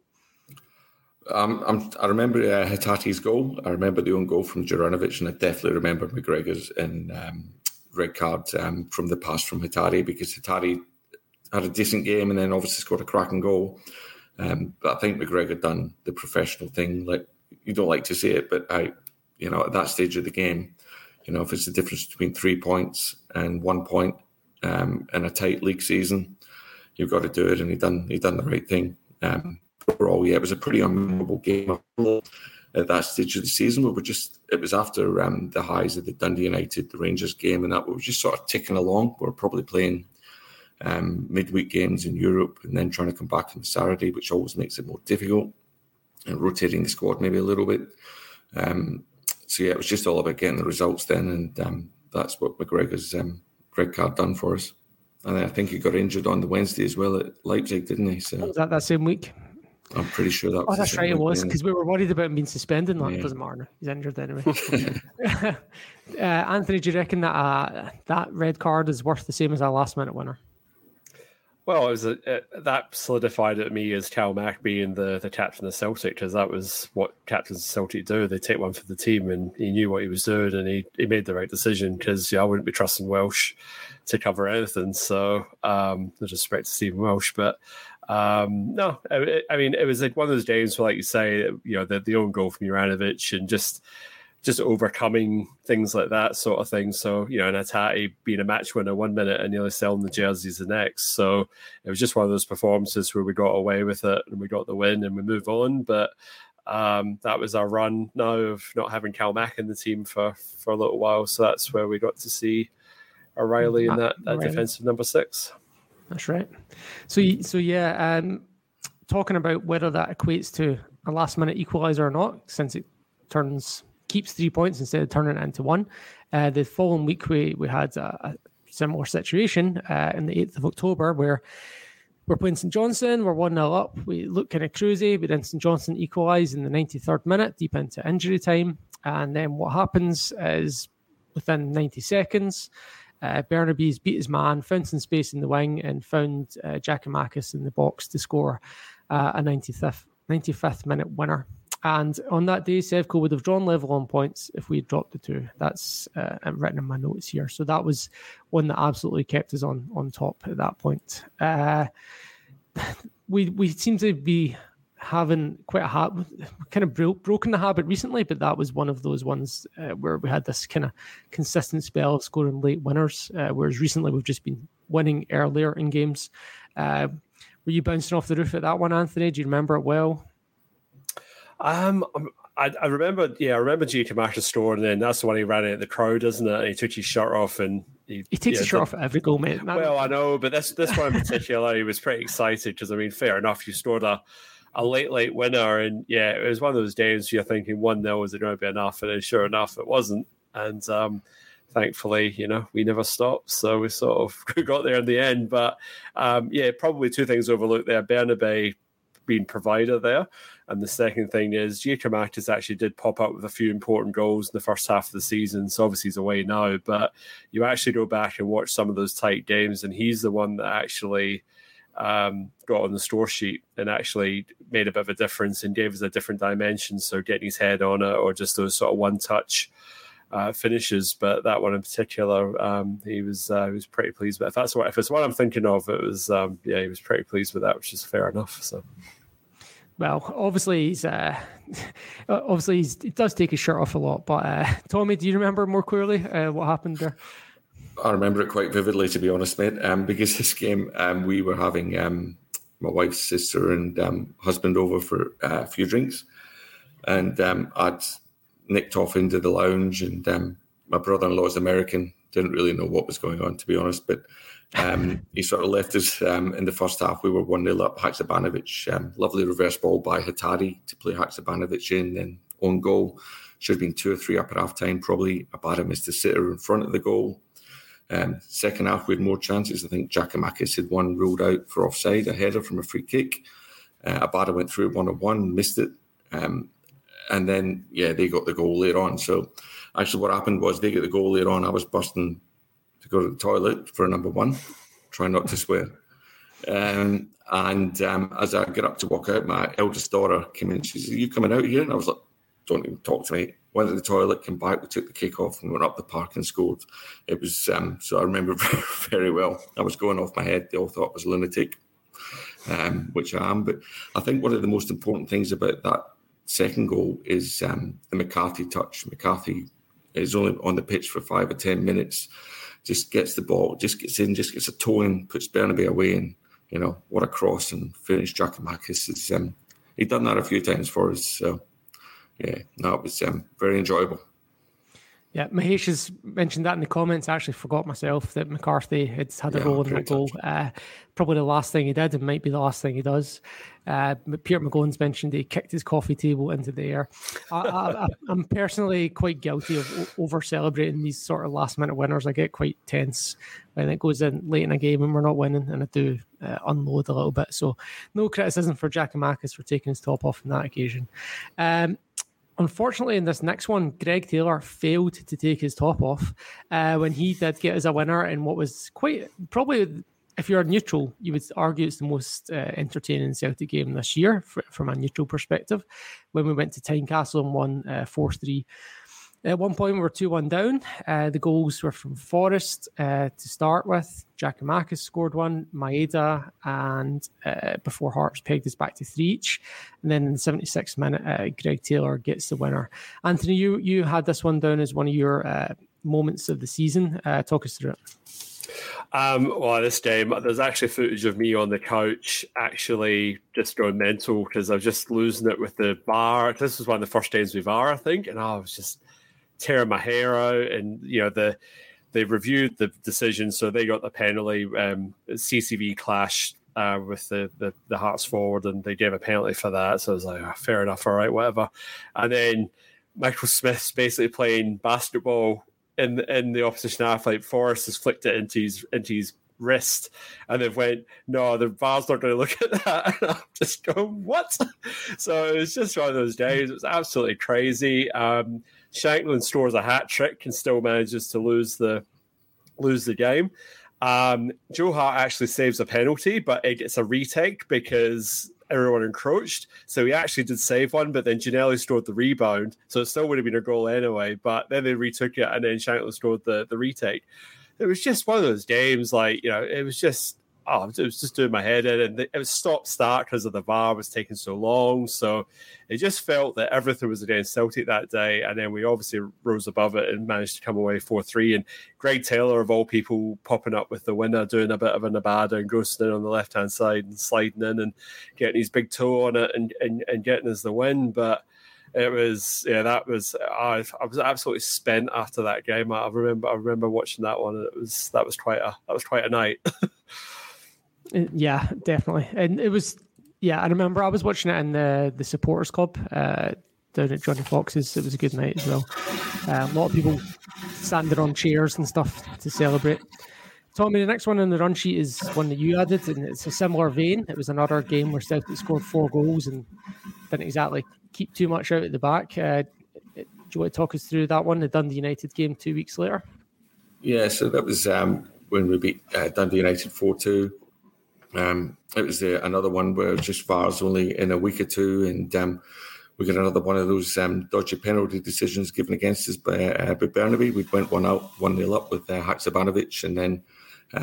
I remember Hatate's goal. I remember the own goal from Juranovic, and I definitely remember McGregor's red card from the pass from Hatate, because Hatate had a decent game and then obviously scored a cracking goal. But I think McGregor done the professional thing. Like, you don't like to see it, but at that stage of the game, if it's the difference between 3 points and 1 point in a tight league season, you've got to do it. And he done the right thing. Overall, it was a pretty unmemorable game at that stage of the season. It was after the highs of the Dundee United, the Rangers game, and that we were just sort of ticking along. We were probably playing midweek games in Europe and then trying to come back on Saturday, which always makes it more difficult, and rotating the squad maybe a little bit. It was just all about getting the results then, and that's what McGregor's red card done for us. And I think he got injured on the Wednesday as well at Leipzig, didn't he? So was that same week? I'm pretty sure that was. Oh, that's right, it was, because we were worried about him being suspended. No, it doesn't matter. He's injured anyway. Anthony, do you reckon that red card is worth the same as our last-minute winner? Well, it was that solidified it me as Cal Mack being the captain of Celtic, because that was what captains of Celtic do. They take one for the team, and he knew what he was doing, and he made the right decision, because I wouldn't be trusting Welsh to cover anything. So no disrespect to Stephen Welsh, but no, I mean, it was like one of those games where, like you say, the own goal from Juranovic and just overcoming things like that sort of thing. So, and Hatate being a match winner 1 minute and nearly selling the jerseys the next. So it was just one of those performances where we got away with it and we got the win and we move on. But that was our run now of not having Cal Mack in the team for a little while. So that's where we got to see O'Reilly in that defensive number 6. That's right. So yeah, talking about whether that equates to a last minute equaliser or not, since it keeps 3 points instead of turning it into 1. The following week, we had a similar situation in the 8th of October, where we're playing St Johnstone, we're 1-0 up, we look kind of cruisy, but then St Johnstone equalise in the 93rd minute, deep into injury time, and then what happens is, within 90 seconds, Bernabe's beat his man, found some space in the wing, and found Giakoumakis in the box to score a 95th minute winner. And on that day, Sevco would have drawn level on points if we had dropped the 2. That's written in my notes here. So that was one that absolutely kept us on top at that point. We seem to be having quite a habit, kind of broken the habit recently, but that was one of those ones where we had this kind of consistent spell of scoring late winners, whereas recently we've just been winning earlier in games. Were you bouncing off the roof at that one, Anthony? Do you remember it well? I remember Giakoumakis scoring, and then that's the one he ran at the crowd, isn't it? And he took his shirt off, and he takes his shirt off at every goal, mate. Well, I know, but this one in particular, he was pretty excited because, I mean, fair enough, you scored a late winner, and yeah, it was one of those days you're thinking 1-0, is it going to be enough? And then sure enough, it wasn't. And thankfully, we never stopped, so we sort of got there in the end. But probably two things overlooked there: Bernabe being provider there, and the second thing is Giakoumakis actually did pop up with a few important goals in the first half of the season. So obviously he's away now, but you actually go back and watch some of those tight games, and he's the one that actually got on the score sheet and actually made a bit of a difference and gave us a different dimension. So getting his head on it, or just those sort of one-touch finishes. But that one in particular, he was pretty pleased with. If it's what I'm thinking of, it was he was pretty pleased with that, which is fair enough. So Well, obviously he does take his shirt off a lot. But Tommy, do you remember more clearly what happened there? I remember it quite vividly, to be honest, mate. Because this game, we were having my wife's sister and husband over for a few drinks, and I'd nicked off into the lounge, and my brother-in-law is American, didn't really know what was going on, to be honest, but he sort of left us in the first half. We were 1-0 up. Haksabanovic, lovely reverse ball by Hattari to play Haksabanovic in, then own goal. Should have been 2 or 3 up at half time, probably. Abada missed the sitter in front of the goal. Second half, we had more chances. I think Giakoumakis had one ruled out for offside, a header from a free kick. Abada went through 1-on-1, missed it. And then, they got the goal later on. So actually what happened was they got the goal later on. I was bursting to go to the toilet for number one, try not to swear. And as I get up to walk out, my eldest daughter came in. She said, "Are you coming out here?" And I was like, "Don't even talk to me." Went to the toilet, came back, we took the kick off and went up the park and scored. It was, so I remember very, very well. I was going off my head. They all thought I was a lunatic, which I am. But I think one of the most important things about that second goal is the McCarthy touch. McCarthy is only on the pitch for 5 or 10 minutes, just gets the ball, just gets in, just gets a toe in, puts Bernabei away, and, what a cross and finish. Giakoumakis. He'd done that a few times for us, so it was very enjoyable. Yeah, Mahesh has mentioned that in the comments. I actually forgot myself that McCarthy had a role in that goal. Probably the last thing he did, and might be the last thing he does. Peter McGowan's mentioned he kicked his coffee table into the air. I'm personally quite guilty of over-celebrating these sort of last-minute winners. I get quite tense when it goes in late in a game and we're not winning, and I do unload a little bit. So no criticism for Giakoumakis for taking his top off on that occasion. Unfortunately, in this next one, Greg Taylor failed to take his top off when he did get as a winner in what was probably, if you're neutral, you would argue it's the most entertaining Celtic game this year from a neutral perspective, when we went to Tynecastle and won 4-3. At one point, we were 2-1 down. The goals were from Forrest to start with. Giakoumakis scored one, Maeda, and before Hearts pegged us back to 3 each. And then in the 76th minute, Greg Taylor gets the winner. Anthony, you had this one down as one of your moments of the season. Talk us through it. This game, there's actually footage of me on the couch actually just going mental because I was just losing it with the VAR. This was one of the first games with VAR, I think, and I was just tearing my hair out. And they reviewed the decision, so they got the penalty. CCV clashed with the Hearts forward, and they gave a penalty for that. So I was like, fair enough, all right, whatever. And then Michael Smith's basically playing basketball in the opposition half. Like Forrest has flicked it into his wrist, and they've went, "No, the VAR's not going to look at that." And I'm just going, "What?" So it was just one of those days. It was absolutely crazy. Shankland scores a hat trick and still manages to lose the game. Joe Hart actually saves a penalty, but it gets a retake because everyone encroached. So he actually did save one, but then Ginnelly scored the rebound, so it still would have been a goal anyway. But then they retook it, and then Shankland scored the retake. It was just one of those games, it was just doing my head in, and it was stop-start because of the VAR was taking so long. So it just felt that everything was against Celtic that day, and then we obviously rose above it and managed to come away 4-3. And Greg Taylor, of all people, popping up with the winner, doing a bit of an Abada and ghosting in on the left-hand side and sliding in and getting his big toe on it and getting us the win. But it was, I was absolutely spent after that game. I remember watching that one, and that was quite a night. Yeah, definitely. And it was, I remember I was watching it in the supporters club down at Johnny Fox's. It was a good night as well. A lot of people standing on chairs and stuff to celebrate. Tommy, the next one on the run sheet is one that you added, and it's a similar vein. It was another game where Celtic scored 4 goals and didn't exactly keep too much out at the back. Do you want to talk us through that one, the Dundee United game 2 weeks later? Yeah, so that was when we beat Dundee United 4-2. It was another one where just VAR's only in a week or two, and we got another one of those dodgy penalty decisions given against us by Bernabei. We went 1-0 up with Haksabanovic, and then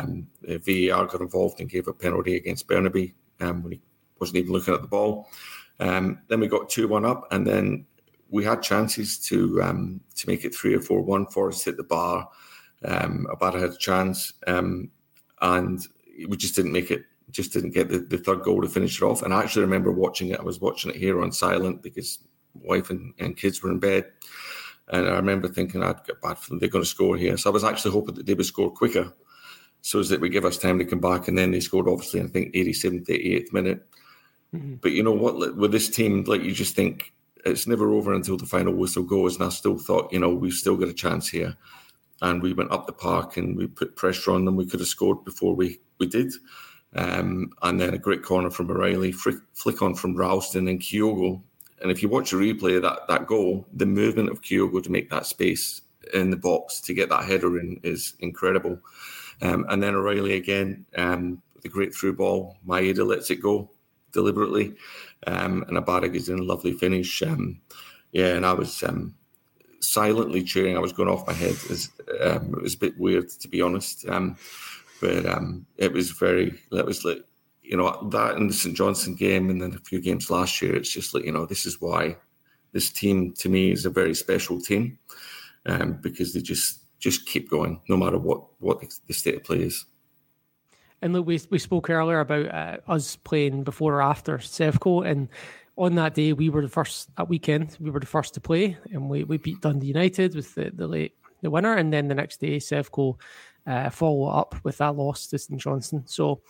VAR got involved and gave a penalty against Bernabei when he wasn't even looking at the ball. Then we got 2-1 up, and then we had chances to make it 3 or 4-1. Forest hit the bar. Abada had a chance, and we just didn't make it. Just didn't get the third goal to finish it off. And I actually remember watching it. I was watching it here on silent because wife and kids were in bed. And I remember thinking, I'd get bad for them. They're going to score here. So I was actually hoping that they would score quicker so as that we give us time to come back. And then they scored, obviously, I think, 87th, 88th minute. Mm-hmm. But you know what? With this team, like, you just think it's never over until the final whistle goes. And I still thought, we've still got a chance here. And we went up the park and we put pressure on them. We could have scored before we did. And then a great corner from O'Reilly, flick on from Ralston and Kyogo. And if you watch a replay of that goal, the movement of Kyogo to make that space in the box to get that header in is incredible. And then O'Reilly again, with a great through ball. Maeda lets it go deliberately. And Abada gives in a lovely finish. And I was silently cheering. I was going off my head. It was a bit weird, to be honest. But it was like, that in the St Johnstone game and then a few games last year, it's just like, this is why this team to me is a very special team, because they just keep going no matter what the state of play is. And look, we spoke earlier about us playing before or after Sevco, and on that day we were the first at weekend. We were the first to play, and we beat Dundee United with the winner, and then the next day Sevco follow up with that loss to St Johnstone. So,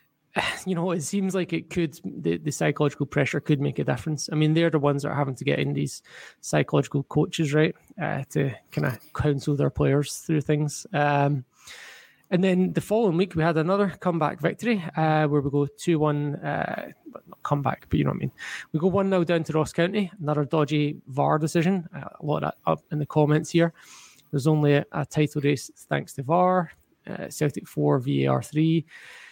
it seems like it could, the psychological pressure could make a difference. I mean, they're the ones that are having to get in these psychological coaches, right, to kind of counsel their players through things. And then the following week, we had another comeback victory where we go 2-1, not comeback, but you know what I mean. We go 1-0 down to Ross County, another dodgy VAR decision. A lot of that up in the comments here. There's only a title race thanks to VAR. Celtic 4, VAR 3.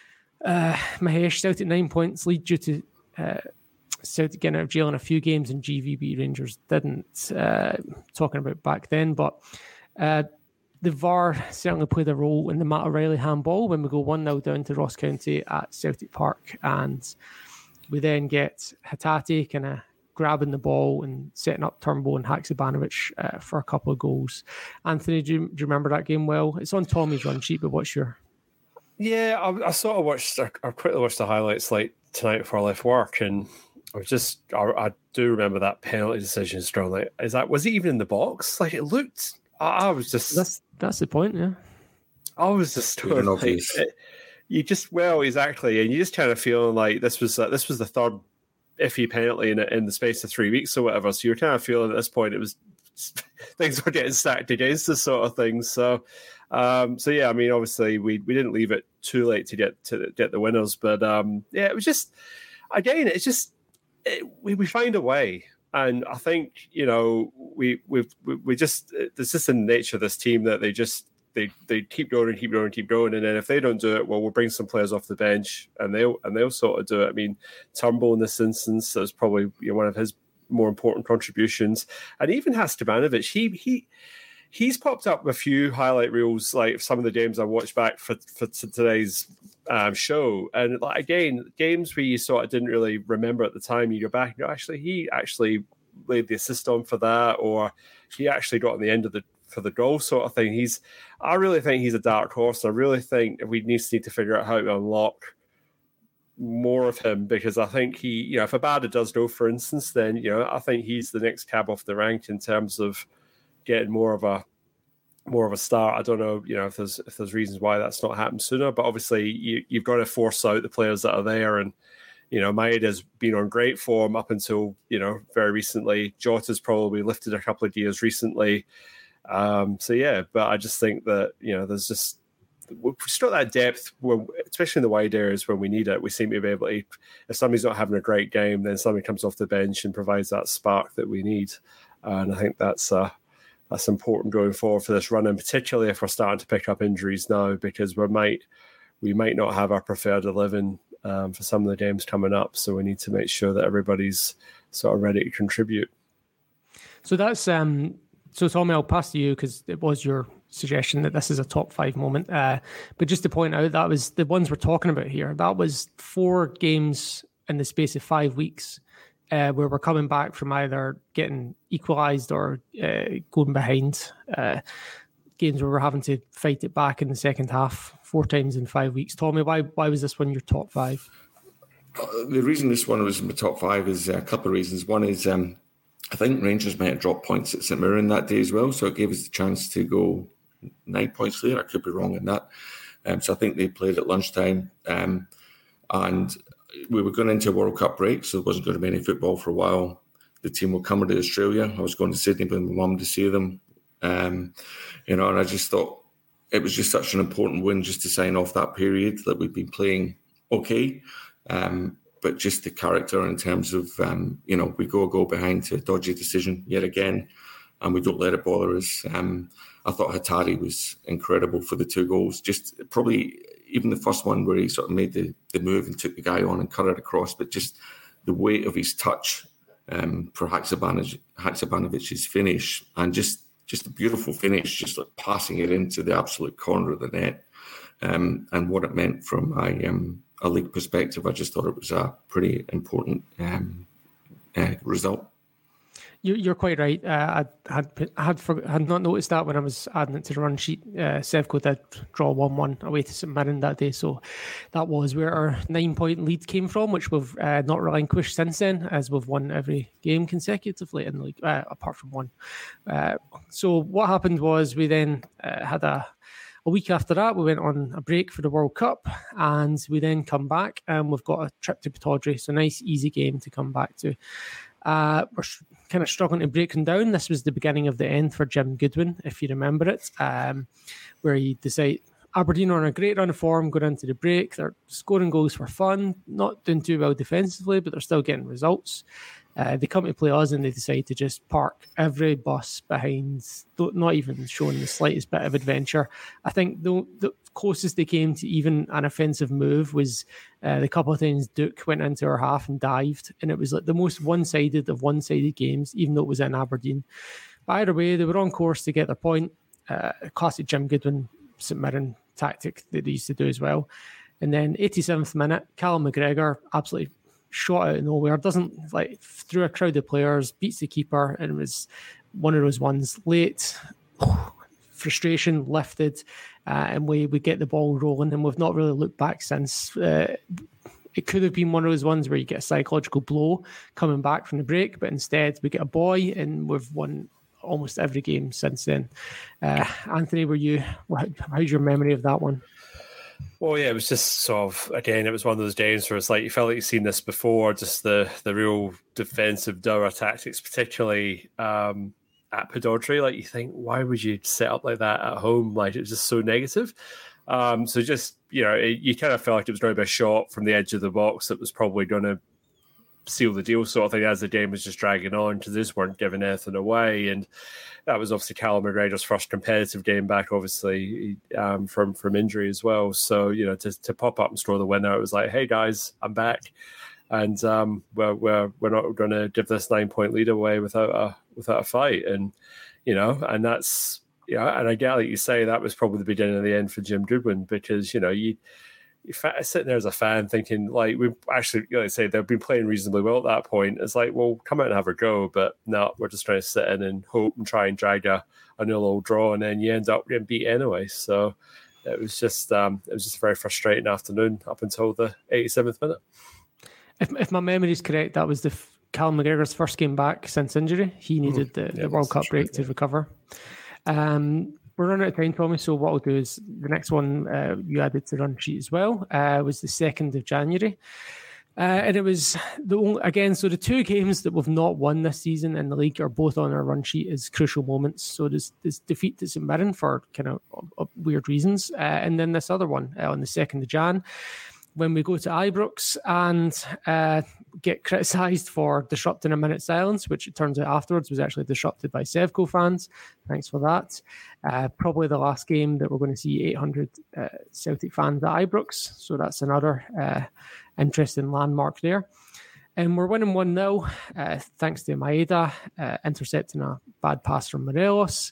Mahesh, Celtic 9 points, lead due to Celtic getting out of jail in a few games, and GVB Rangers didn't. Talking about back then, but the VAR certainly played a role in the Matt O'Reilly handball when we go 1-0 down to Ross County at Celtic Park, and we then get Hatate kind of grabbing the ball and setting up Turnbull and Haksabanovic for a couple of goals. Anthony, do you remember that game well? It's on Tommy's run sheet, but what's your... Yeah, I sort of watched. I quickly watched the highlights like tonight before I left work, and I do remember that penalty decision strongly. Was he even in the box? Like, it looked. I was just. That's the point, yeah. I was just like, exactly, and you just kind of feeling like this was the third iffy penalty in the space of 3 weeks or whatever. So you're kind of feeling at this point it was things were getting stacked against this sort of thing. So. I mean, obviously we didn't leave it too late to get the winners, but it was just, again, it's just we find a way, and I think we just, there's just in the nature of this team that they keep going and keep going and keep going, and then if they don't do it, well, we'll bring some players off the bench and they'll sort of do it. I mean, Turnbull in this instance is probably one of his more important contributions, and even Haksabanovic, He's popped up with a few highlight reels, like some of the games I watched back for today's show. And like, again, games where you sort of didn't really remember at the time, you go back and he actually laid the assist on for that, or he actually got on the end of for the goal sort of thing. I really think he's a dark horse. I really think we need to figure out how to unlock more of him, because I think he, if Abada does go, for instance, then, I think he's the next cab off the rank in terms of getting more of a start. I don't know, if there's reasons why that's not happened sooner, but obviously you've got to force out the players that are there, and Maeda's been on great form up until very recently. Jota's probably lifted a couple of gears recently. But I just think that there's just we've got that depth, especially in the wide areas when we need it. We seem to be able to, if somebody's not having a great game, then somebody comes off the bench and provides that spark that we need, and I think that's important going forward for this run, and particularly if we're starting to pick up injuries now, because we might not have our preferred 11 for some of the games coming up. So we need to make sure that everybody's sort of ready to contribute. So that's so Tommy, I'll pass to you because it was your suggestion that this is a top 5 moment. But just to point out, that was the ones we're talking about here. That was 4 games in the space of 5 weeks. where we're coming back from either getting equalised or going behind. Games where we're having to fight it back in the second half 4 times in 5 weeks. Tommy, why was this one your top 5? The reason this one was in my top 5 is a couple of reasons. One is I think Rangers might have dropped points at St Mirren that day as well, so it gave us the chance to go 9 points later. I could be wrong on that. So I think they played at lunchtime. And we were going into a World Cup break, so there wasn't going to be any football for a while. The team were coming to Australia. I was going to Sydney with my mum to see them. And I just thought it was just such an important win just to sign off that period that we've been playing okay. But just the character in terms of, we go a goal behind to a dodgy decision yet again, and we don't let it bother us. I thought Hattari was incredible for the 2 goals. Just probably even the first one where he sort of made the move and took the guy on and cut it across, but just the weight of his touch for Haksabanović's finish, and just a beautiful finish, just like passing it into the absolute corner of the net, and what it meant from a league perspective. I just thought it was a pretty important result. You're quite right. I had not noticed that when I was adding it to the run sheet. Sevco did draw 1-1 away to St Mirren that day, so that was where our 9-point lead came from, which we've not relinquished since then, as we've won every game consecutively in the league, apart from one. So what happened was we then had a week after that, we went on a break for the World Cup, and we then come back and we've got a trip to Pittodrie, so nice, easy game to come back to. We're kind of struggling to break them down. This was the beginning of the end for Jim Goodwin, if you remember it, where he decided Aberdeen are on a great run of form going into the break. They're scoring goals for fun, not doing too well defensively, but they're still getting results. They come to play us and they decide to just park every bus behind, not even showing the slightest bit of adventure. I think the closest they came to even an offensive move was the couple of times Duke went into our half and dived, and it was like the most one-sided of one-sided games, even though it was in Aberdeen. But either way, they were on course to get their point. Classic Jim Goodwin, St Mirren tactic that they used to do as well. And then 87th minute, Callum McGregor absolutely shot out of nowhere, doesn't like through a crowd of players, beats the keeper, and it was one of those ones late. Frustration lifted, and we get the ball rolling, and we've not really looked back since. It could have been one of those ones where you get a psychological blow coming back from the break, but instead we get a boy, and we've won almost every game since then. Anthony, how's your memory of that one? Well, yeah, it was just sort of, again, it was one of those games where it's like you felt like you've seen this before, just the real defensive dour tactics, particularly at Pittodrie. Like, you think, why would you set up like that at home? Like, it was just so negative. So just, you kind of felt like it was going to be a shot from the edge of the box that was probably going to seal the deal sort of thing as the game was just dragging on, because they just weren't giving anything away. And that was obviously Callum McGregor's first competitive game back, obviously, from injury as well. So, to pop up and score the winner, it was like, hey guys, I'm back. And we're not going to give this 9-point lead away without a fight. And, and that's, and I get, like you say, that was probably the beginning of the end for Jim Goodwin, because, you're sitting there as a fan thinking, like, we actually, say they've been playing reasonably well at that point. It's like, well, come out and have a go, but no, we're just trying to sit in and hope and try and drag a 0-0 draw, and then you end up getting beat anyway. So it was just a very frustrating afternoon up until the 87th minute. If my memory is correct, that was Callum McGregor's first game back since injury. He needed the World Cup break to recover. We're running out of time, Tommy, so what I'll do is the next one you added to the run sheet as well was the 2nd of January. And it was so the 2 games that we've not won this season in the league are both on our run sheet as crucial moments. So there's this defeat to St Mirren for kind of weird reasons. And then this other one on the 2nd of Jan, when we go to Ibrox and get criticised for disrupting a minute's silence, which it turns out afterwards was actually disrupted by Sevco fans. Thanks for that. Probably the last game that we're going to see 800 Celtic fans at Ibrox. So that's another interesting landmark there. And we're winning 1-0 thanks to Maeda intercepting a bad pass from Morelos.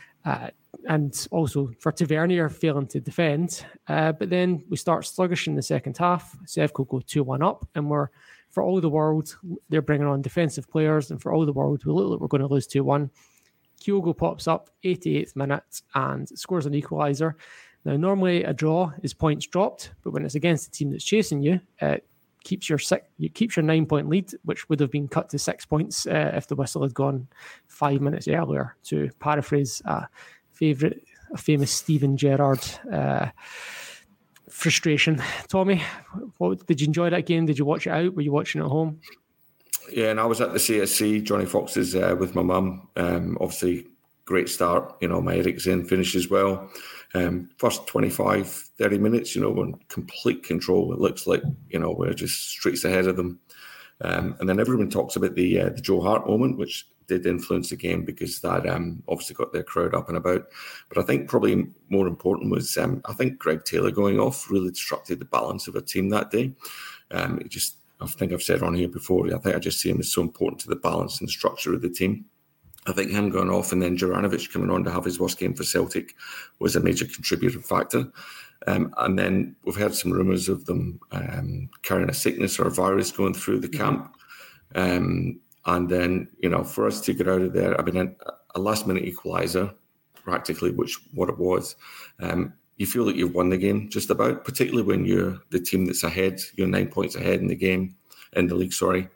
And also for Tavernier failing to defend. But then we start sluggish in the second half. Sevco go 2-1 up, and we're for all the world, they're bringing on defensive players, and for all the world, we look like we're going to lose 2-1. Kyogo pops up 88th minute and scores an equaliser. Now, normally a draw is points dropped, but when it's against the team that's chasing you, it keeps your 9-point lead, which would have been cut to 6 points if the whistle had gone 5 minutes earlier, to paraphrase a famous Steven Gerrard frustration. Tommy, did you enjoy that game? Did you watch it out? Were you watching at home? Yeah, and I was at the CSC, Johnny Fox's, with my mum. Obviously, great start. My Eriksen finish as well. First 25, 30 minutes, we're in complete control. It looks like, we're just streets ahead of them. And then everyone talks about the Joe Hart moment, which did influence the game because that obviously got their crowd up and about. But I think probably more important was I think Greg Taylor going off really disrupted the balance of a team that day. I think I've said on here before, I think I just see him as so important to the balance and structure of the team. I think him going off and then Juranovic coming on to have his worst game for Celtic was a major contributing factor. And then we've heard some rumours of them carrying a sickness or a virus going through the camp. And then, for us to get out of there, a last-minute equaliser, practically, which what it was, you feel like you've won the game just about, particularly when you're the team that's ahead, you're 9 points ahead in the league, sorry.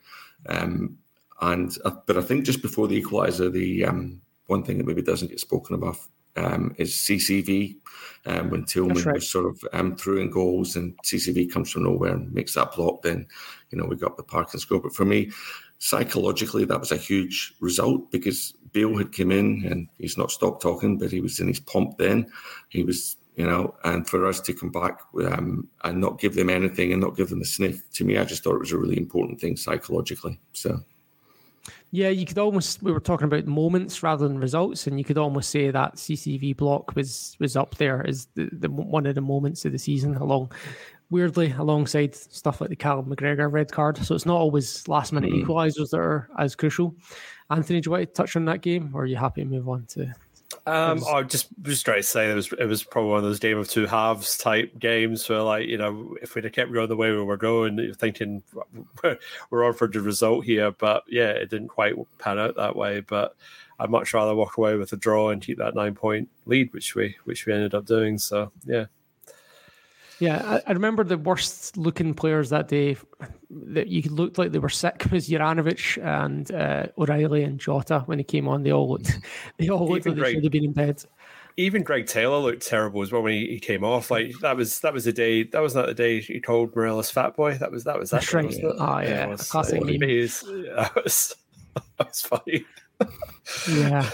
But I think just before the equaliser, the one thing that maybe doesn't get spoken about is CCV. When Tillman was sort of through in goals and CCV comes from nowhere and makes that block, then, we got the park and score. But for me, psychologically, that was a huge result because Bale had come in and he's not stopped talking, but he was in his pomp then. He was, and for us to come back and not give them anything and not give them a sniff, to me, I just thought it was a really important thing psychologically. So. Yeah, you could almost, we were talking about moments rather than results, and you could almost say that CCV block was up there as the one of the moments of the season, alongside stuff like the Callum McGregor red card. So it's not always last minute equalisers that are as crucial. Anthony, do you want to touch on that game, or are you happy to move on to? I just try to say it was probably one of those game of two halves type games where, if we'd have kept going the way we were going, you're thinking we're on for the result here. But yeah, it didn't quite pan out that way. But I'd much rather walk away with a draw and keep that 9-point lead, which we ended up doing. So yeah. Yeah, I remember the worst looking players that day that you looked like they were sick was Juranovic and O'Reilly and Jota when he came on. They all looked like they should have been in bed. Even Greg Taylor looked terrible as well when he came off. Like that was the day. That was not the day he called Morelos fat boy. That was that. That's right. Oh yeah, classic meme. That was funny. Yeah.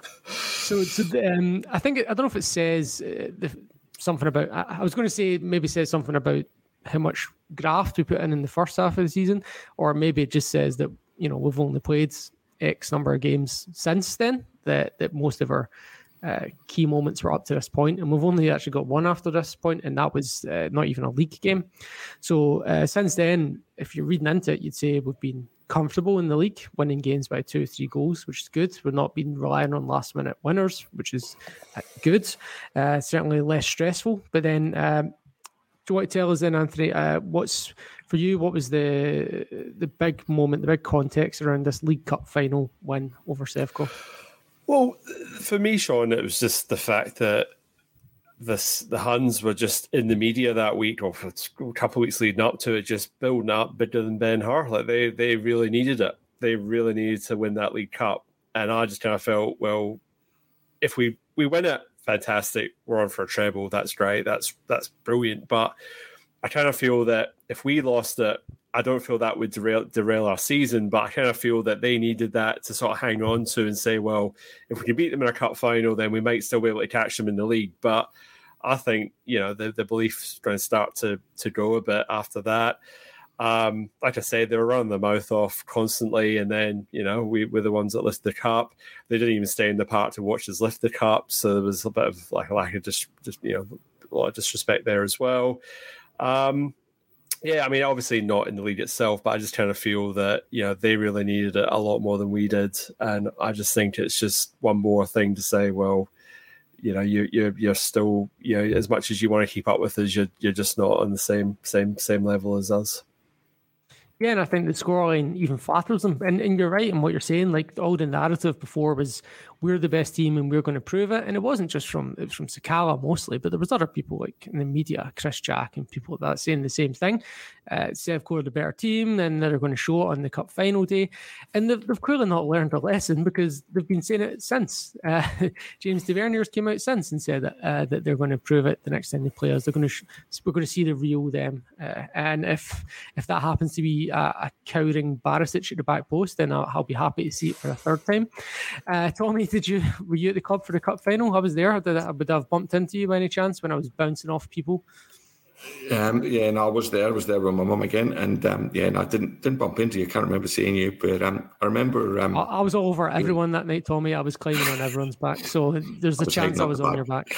So I think I don't know if it says something about. I was going to say maybe says something about how much graft we put in the first half of the season, or maybe it just says that we've only played X number of games since then. That most of our key moments were up to this point, and we've only actually got one after this point, and that was not even a league game. So since then, if you're reading into it, you'd say we've been comfortable in the league, winning games by 2 or 3 goals, which is good. We're not been relying on last minute winners, which is good. Certainly less stressful. But then, do you want to tell us then, Anthony, what was the big moment, the big context around this League Cup final win over Sevco? Well, for me, Sean, it was just the fact that the Huns were just in the media that week, or for a couple of weeks leading up to it, just building up bigger than Ben Hur. Like they really needed it. They really needed to win that League Cup. And I just kind of felt, well, if we win it, fantastic. We're on for a treble. That's great. That's brilliant. But I kind of feel that if we lost it, I don't feel that would derail our season, but I kind of feel that they needed that to sort of hang on to and say, well, if we can beat them in a cup final, then we might still be able to catch them in the league. But I think, the belief's going to start to go a bit after that. Like I said, they were running their mouth off constantly, and then, we were the ones that lifted the cup. They didn't even stay in the park to watch us lift the cup, so there was a bit of like a lack of a lot of disrespect there as well. Yeah, I mean, obviously not in the league itself, but I just kind of feel that, they really needed it a lot more than we did. And I just think it's just one more thing to say, well, you're still, as much as you want to keep up with us, you're just not on the same level as us. Yeah, and I think the scoreline even flatters them. And you're right in what you're saying. Like, all the narrative before was we're the best team and we're going to prove it. And it wasn't just from Sakala mostly, but there was other people like in the media, Chris Jack and people like that saying the same thing. Sevco are the better team, and they're going to show it on the cup final day. And they've clearly not learned a lesson, because they've been saying it since. James Taverniers came out since and said that they're going to prove it the next time they play us. We're going to see the real them. And if that happens to be a cowering Barisic at the back post, then I'll be happy to see it for a third time. Tommy, were you at the club for the cup final? I was there. Would I have bumped into you by any chance when I was bouncing off people? I was there. I was there with my mum again, and I didn't bump into you. I can't remember seeing you, but I remember. I was all over everyone that night, Tommy. I was climbing on everyone's back, so there's a chance I was on your back.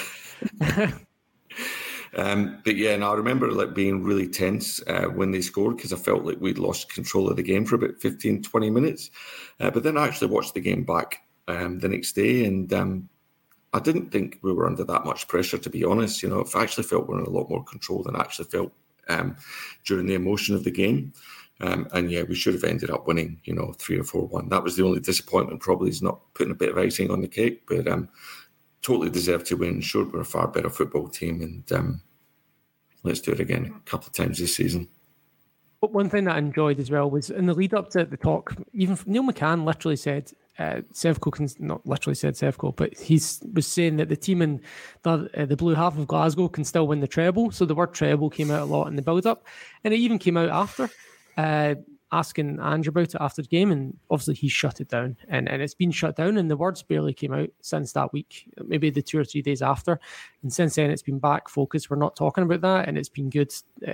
I remember like being really tense when they scored, because I felt like we'd lost control of the game for about 15, 20 minutes. But then I actually watched the game back the next day, and I didn't think we were under that much pressure, to be honest. I actually felt we were in a lot more control than I actually felt during the emotion of the game. We should have ended up winning, 3 or 4-1. That was the only disappointment, probably, is not putting a bit of icing on the cake, but totally deserved to win. Sure, we're a far better football team, and let's do it again a couple of times this season. But one thing that I enjoyed as well was in the lead up to the talk, even Neil McCann literally said, Sevco not literally said Sevco, but he was saying that the team in the blue half of Glasgow can still win the treble. So the word treble came out a lot in the build-up, and it even came out after, asking Ange about it after the game, and obviously he shut it down, and it's been shut down, and the words barely came out since that week, maybe the 2 or 3 days after, and since then it's been back focused. We're not talking about that, and it's been good.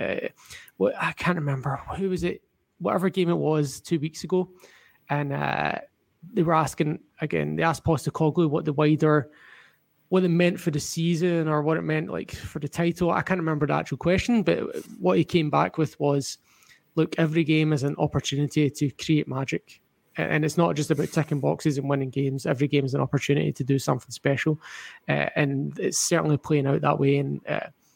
I can't remember who was it, whatever game it was 2 weeks ago, and they were asking again. They asked Postecoglou what it meant for the season, or what it meant like for the title. I can't remember the actual question, but what he came back with was, look, every game is an opportunity to create magic. And it's not just about ticking boxes and winning games. Every game is an opportunity to do something special. And it's certainly playing out that way. And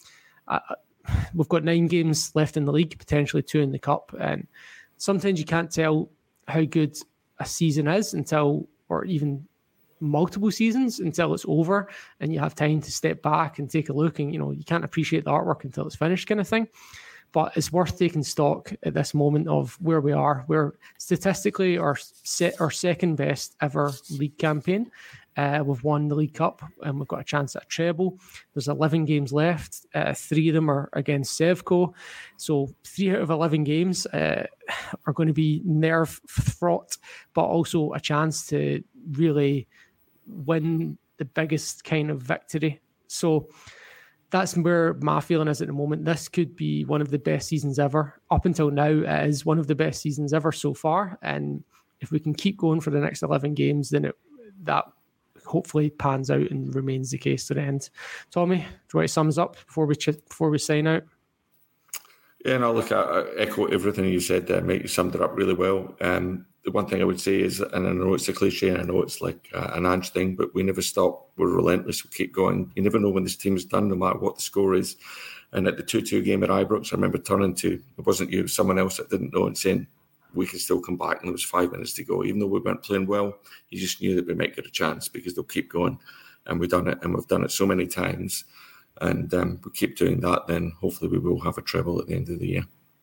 we've got 9 games left in the league, potentially 2 in the cup. And sometimes you can't tell how good a season is or even multiple seasons, until it's over and you have time to step back and take a look. And, you can't appreciate the artwork until it's finished, kind of thing. But it's worth taking stock at this moment of where we are. We're statistically our second best ever league campaign. We've won the League Cup, and we've got a chance at a treble. There's 11 games left. 3 of them are against Sevco. So 3 out of 11 games are going to be nerve-fraught, but also a chance to really win the biggest kind of victory. So that's where my feeling is at the moment. This could be one of the best seasons ever. Up until now, it is one of the best seasons ever so far. And if we can keep going for the next 11 games, then that hopefully pans out and remains the case to the end. Tommy, do you want to sum us up before we sign out? Yeah, no, look, I echo everything you said there, mate. You summed it up really well. The one thing I would say is, and I know it's a cliche, and I know it's like an Ange thing, but we never stop. We're relentless. We keep going. You never know when this team's done, no matter what the score is. And at the 2-2 game at Ibrox, I remember turning to, it wasn't you, someone else that didn't know, and saying, we can still come back, and there was 5 minutes to go. Even though we weren't playing well, you just knew that we might get a chance, because they'll keep going. And we've done it, and we've done it so many times. And we keep doing that, then hopefully we will have a treble at the end of the year.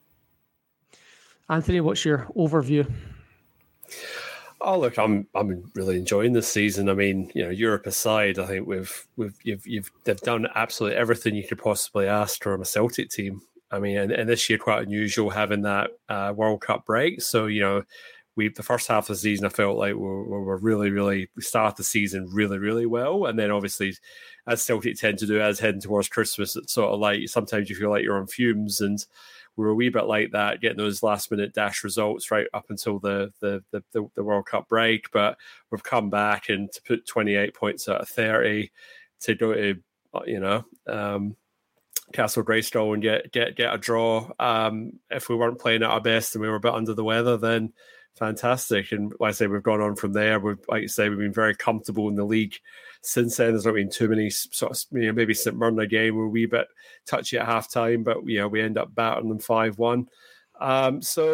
Anthony, what's your overview? Oh, look, I'm really enjoying this season. I mean, Europe aside, I think they've done absolutely everything you could possibly ask from a Celtic team. I mean, and this year quite unusual having that World Cup break. So, the first half of the season, I felt like we started the season really, really well. And then obviously, as Celtic tend to do, as heading towards Christmas, it's sort of like sometimes you feel like you're on fumes, and we're a wee bit like that, getting those last minute dash results right up until the World Cup break. But we've come back, and to put 28 points out of 30, to go to Castle Greystone and get a draw. If we weren't playing at our best and we were a bit under the weather, then fantastic. And like I say, we've gone on from there. We've been very comfortable in the league since then. There's not been too many sort of, maybe St Mirren game were a wee bit touchy at half time, but we end up battering them 5-1. So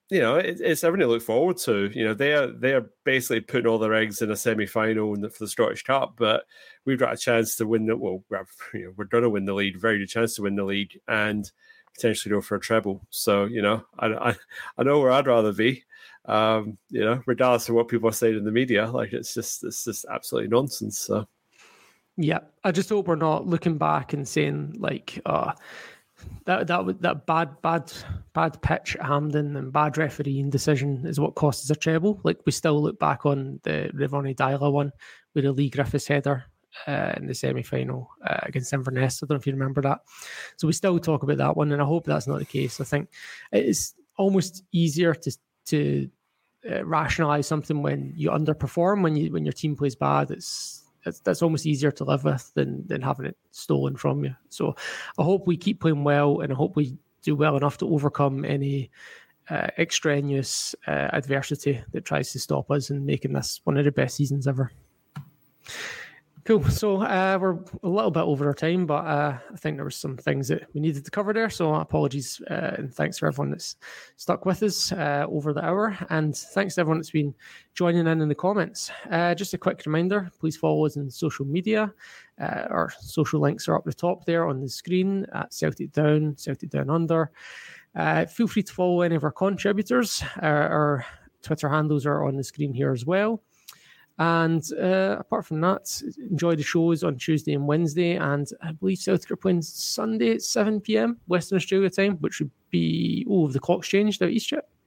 it's everything to look forward to. They're basically putting all their eggs in a semi-final for the Scottish Cup, but we've got a chance to win it. Well, we're going to win the league, very good chance to win the league, and potentially go for a treble. So, I know where I'd rather be. Regardless of what people are saying in the media, like it's just absolutely nonsense. So, yeah, I just hope we're not looking back and saying like, that bad pitch at Hampden and bad refereeing decision is what cost us a treble. Like we still look back on the Ronnie Dyla one with a Lee Griffiths header in the semi-final against Inverness. I don't know if you remember that. So we still talk about that one, and I hope that's not the case. I think it's almost easier to rationalize something when you underperform, when your team plays bad. That's almost easier to live with than having it stolen from you. So I hope we keep playing well, and I hope we do well enough to overcome any extraneous adversity that tries to stop us in making this one of the best seasons ever. Cool. So we're a little bit over our time, but I think there were some things that we needed to cover there. So apologies and thanks for everyone that's stuck with us over the hour. And thanks to everyone that's been joining in the comments. Just a quick reminder, please follow us on social media. Our social links are up the top there on the screen at Celtic Down, Celtic Down Under. Feel free to follow any of our contributors. Our Twitter handles are on the screen here as well. And apart from that, enjoy the shows on Tuesday and Wednesday. And I believe Celtic are playing Sunday at 7 p.m. Western Australia time, which would be, the clock's changed out east yet?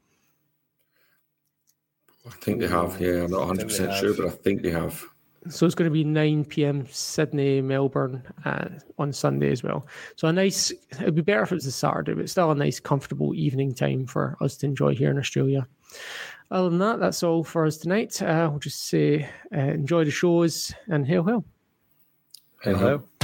I think they have, yeah. I'm not 100% sure, but I think they have. So it's going to be 9 p.m. Sydney, Melbourne on Sunday as well. So it would be better if it was a Saturday, but still a nice, comfortable evening time for us to enjoy here in Australia. Other than that, that's all for us tonight. We'll just say enjoy the shows and hail, hail. Hail, hail.